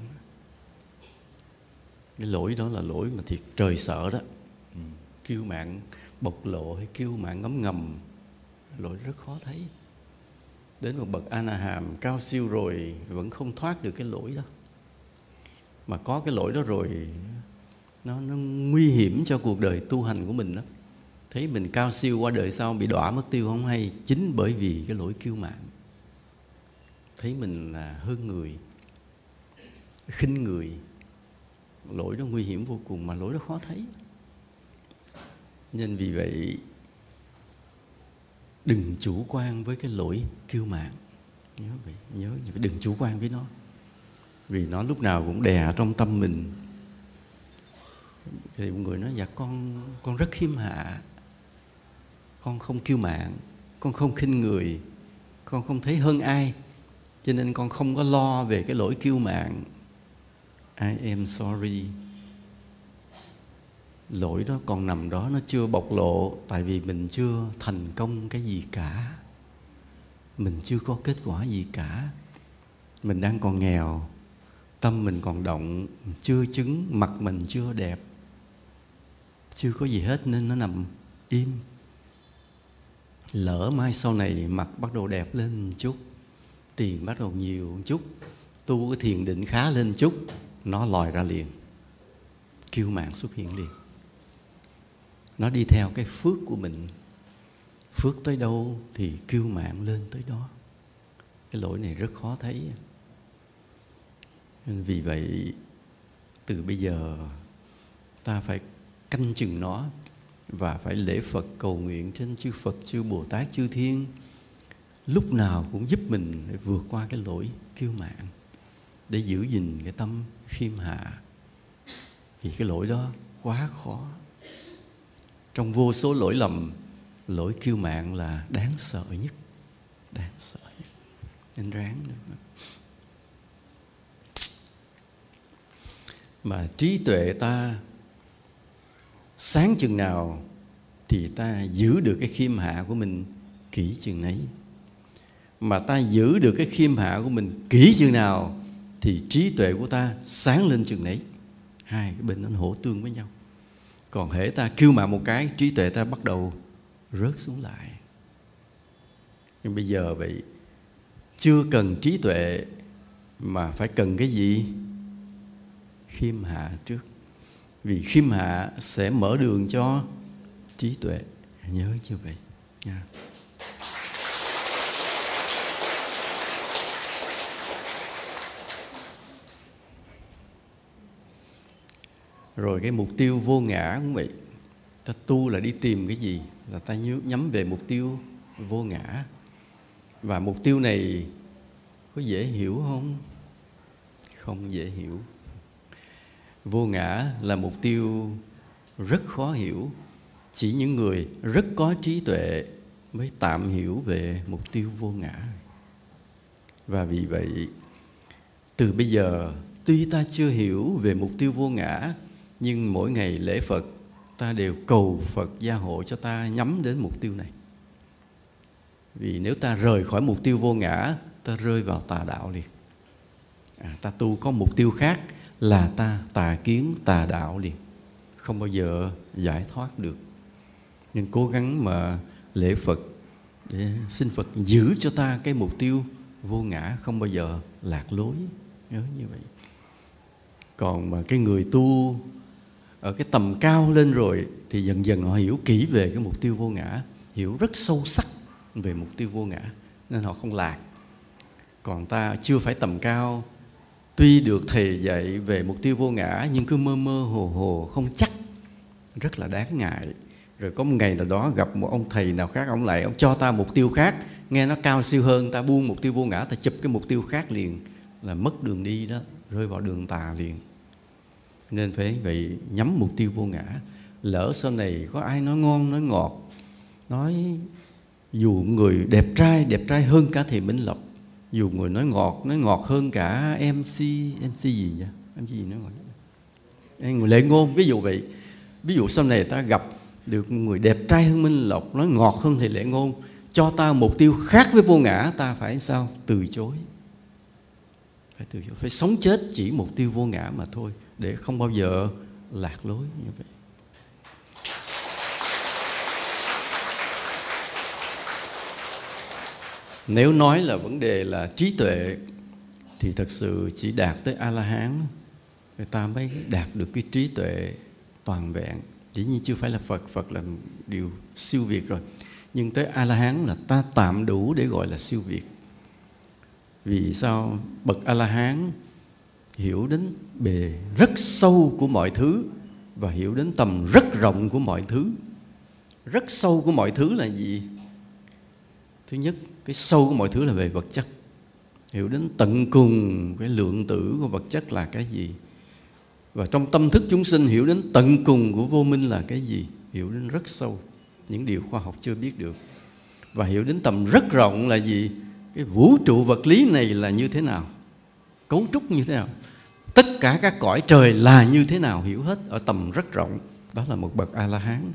Cái lỗi đó là lỗi mà thiệt trời sợ đó. Ừ. Kiêu mạn bộc lộ hay kiêu mạn ngấm ngầm, lỗi rất khó thấy. Đến một bậc A-na-hàm cao siêu rồi vẫn không thoát được cái lỗi đó. Mà có cái lỗi đó rồi nó, nó nguy hiểm cho cuộc đời tu hành của mình đó. Thấy mình cao siêu qua đời sau bị đọa mất tiêu không hay. Chính bởi vì cái lỗi kiêu mạn. Thấy mình là hơn người, khinh người. Lỗi đó nguy hiểm vô cùng, mà lỗi đó khó thấy. Nên vì vậy đừng chủ quan với cái lỗi kiêu mạn. Nhớ vậy, nhớ vậy, đừng chủ quan với nó. Vì nó lúc nào cũng đè trong tâm mình. Thì một người nói: dạ con con rất khiêm hạ, con không kiêu mạn, con không khinh người, con không thấy hơn ai, cho nên con không có lo về cái lỗi kiêu mạn. I am sorry. Lỗi đó còn nằm đó, nó chưa bộc lộ. Tại vì mình chưa thành công cái gì cả. Mình chưa có kết quả gì cả. Mình đang còn nghèo, tâm mình còn động, chưa chứng, mặt mình chưa đẹp, chưa có gì hết nên nó nằm im. Lỡ mai sau này mặt bắt đầu đẹp lên một chút, tiền bắt đầu nhiều một chút, tu cái thiền định khá lên chút, nó lòi ra liền. Kiêu mạn xuất hiện liền. Nó đi theo cái phước của mình. Phước tới đâu thì kiêu mạn lên tới đó. Cái lỗi này rất khó thấy. Nên vì vậy từ bây giờ ta phải canh chừng nó, và phải lễ Phật cầu nguyện trên chư Phật, chư Bồ Tát, chư Thiên, lúc nào cũng giúp mình để vượt qua cái lỗi kiêu mạn, để giữ gìn cái tâm khiêm hạ. Vì cái lỗi đó quá khó. Trong vô số lỗi lầm, lỗi kiêu mạn là đáng sợ nhất. Đáng sợ nhất. Nên ráng nữa. Mà trí tuệ ta sáng chừng nào thì ta giữ được cái khiêm hạ của mình kỹ chừng nấy. Mà ta giữ được cái khiêm hạ của mình kỹ chừng nào thì trí tuệ của ta sáng lên chừng nấy. Hai cái bên nó hỗ tương với nhau. Còn hễ ta kiêu mạn một cái, trí tuệ ta bắt đầu rớt xuống lại. Nhưng bây giờ vậy, chưa cần trí tuệ mà phải cần cái gì? khiêm hạ trước. Vì khiêm hạ sẽ mở đường cho trí tuệ. Nhớ như vậy nha. Rồi cái mục tiêu vô ngã cũng vậy. Ta tu là đi tìm cái gì? Là ta nhắm về mục tiêu vô ngã. Và mục tiêu này có dễ hiểu không? Không dễ hiểu. Vô ngã là mục tiêu rất khó hiểu. Chỉ những người rất có trí tuệ mới tạm hiểu về mục tiêu vô ngã. Và vì vậy, từ bây giờ, tuy ta chưa hiểu về mục tiêu vô ngã, nhưng mỗi ngày lễ Phật, ta đều cầu Phật gia hộ cho ta nhắm đến mục tiêu này. Vì nếu ta rời khỏi mục tiêu vô ngã, ta rơi vào tà đạo liền. À, ta tu có mục tiêu khác là ta tà kiến tà đạo liền, không bao giờ giải thoát được. Nhưng cố gắng mà lễ Phật để xin Phật giữ cho ta cái mục tiêu vô ngã, không bao giờ lạc lối. Nhớ như vậy. Còn mà cái người tu ở cái tầm cao lên rồi thì dần dần họ hiểu kỹ về cái mục tiêu vô ngã, hiểu rất sâu sắc về mục tiêu vô ngã, nên họ không lạc. Còn ta chưa phải tầm cao, tuy được thầy dạy về mục tiêu vô ngã nhưng cứ mơ mơ hồ hồ không chắc, rất là đáng ngại. Rồi có một ngày nào đó gặp một ông thầy nào khác, ông lại ông cho ta mục tiêu khác, nghe nó cao siêu hơn, ta buông mục tiêu vô ngã, ta chụp cái mục tiêu khác liền, là mất đường đi đó, rơi vào đường tà liền. Nên phải vậy, nhắm mục tiêu vô ngã. Lỡ sau này có ai nói ngon nói ngọt, nói dù người đẹp trai đẹp trai hơn cả thầy Minh Lộc, dù người nói ngọt nói ngọt hơn cả em xê em xê gì vậy, em xê gì nói ngọt, người Lệ Ngôn ví dụ vậy. Ví dụ sau này ta gặp được người đẹp trai hơn Minh Lộc, nói ngọt hơn thầy Lệ Ngôn, cho ta mục tiêu khác với vô ngã, ta phải sao? Từ chối. Phải từ chối, phải sống chết chỉ mục tiêu vô ngã mà thôi, để không bao giờ lạc lối như vậy. Nếu nói là vấn đề là trí tuệ thì thật sự chỉ đạt tới A-la-hán người ta mới đạt được cái trí tuệ toàn vẹn. Dĩ nhiên chưa phải là Phật, Phật là điều siêu việt rồi. Nhưng tới A-la-hán là ta tạm đủ để gọi là siêu việt. Vì sao? Bậc A-la-hán hiểu đến bề rất sâu của mọi thứ và hiểu đến tầm rất rộng của mọi thứ. Rất sâu của mọi thứ là gì? Thứ nhất, cái sâu của mọi thứ là về vật chất. Hiểu đến tận cùng cái lượng tử của vật chất là cái gì. Và trong tâm thức chúng sinh hiểu đến tận cùng của vô minh là cái gì. Hiểu đến rất sâu, những điều khoa học chưa biết được. Và hiểu đến tầm rất rộng là gì? Cái vũ trụ vật lý này là như thế nào, cấu trúc như thế nào, tất cả các cõi trời là như thế nào, hiểu hết ở tầm rất rộng. Đó là một bậc A-la-hán.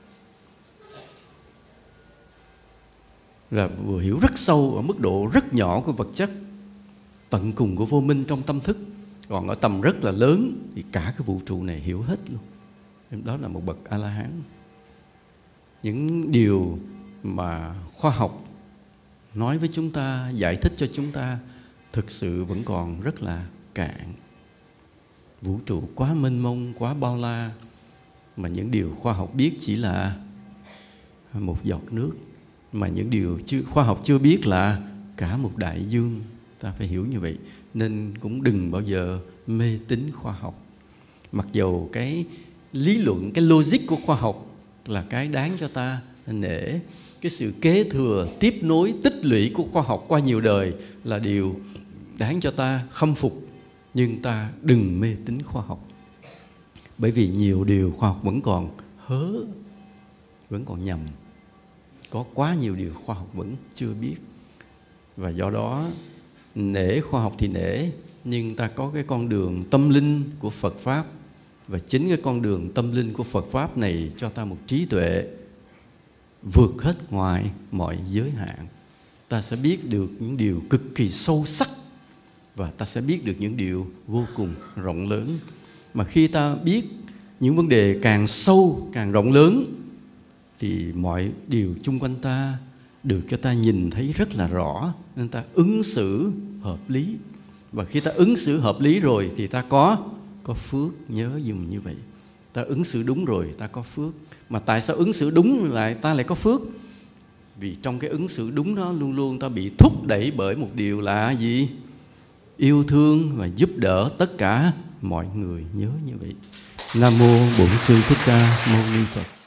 Là vừa hiểu rất sâu ở mức độ rất nhỏ của vật chất, tận cùng của vô minh trong tâm thức. Còn ở tầm rất là lớn thì cả cái vũ trụ này hiểu hết luôn. Đó là một bậc A-la-hán. Những điều mà khoa học nói với chúng ta, giải thích cho chúng ta, thực sự vẫn còn rất là cạn. Vũ trụ quá mênh mông, quá bao la, mà những điều khoa học biết chỉ là một giọt nước, mà những điều chưa, khoa học chưa biết là cả một đại dương. Ta phải hiểu như vậy. Nên cũng đừng bao giờ mê tín khoa học. Mặc dầu cái lý luận, cái logic của khoa học là cái đáng cho ta nể, cái sự kế thừa, tiếp nối, tích lũy của khoa học qua nhiều đời là điều đáng cho ta khâm phục. Nhưng ta đừng mê tín khoa học. Bởi vì nhiều điều khoa học vẫn còn hớ, vẫn còn nhầm. Có quá nhiều điều khoa học vẫn chưa biết. Và do đó nể khoa học thì nể, nhưng ta có cái con đường tâm linh của Phật Pháp. Và chính cái con đường tâm linh của Phật Pháp này cho ta một trí tuệ vượt hết ngoài mọi giới hạn. Ta sẽ biết được những điều cực kỳ sâu sắc, và ta sẽ biết được những điều vô cùng rộng lớn. Mà khi ta biết những vấn đề càng sâu, càng rộng lớn, thì mọi điều chung quanh ta được cho ta nhìn thấy rất là rõ. Nên ta ứng xử hợp lý. Và khi ta ứng xử hợp lý rồi thì ta có có phước, nhớ dùm như vậy. Ta ứng xử đúng rồi ta có phước. Mà tại sao ứng xử đúng lại ta lại có phước? Vì trong cái ứng xử đúng đó luôn luôn ta bị thúc đẩy bởi một điều là gì? Yêu thương và giúp đỡ tất cả mọi người, nhớ như vậy. Nam mô Bổn Sư Thích Ca Mâu Ni Phật.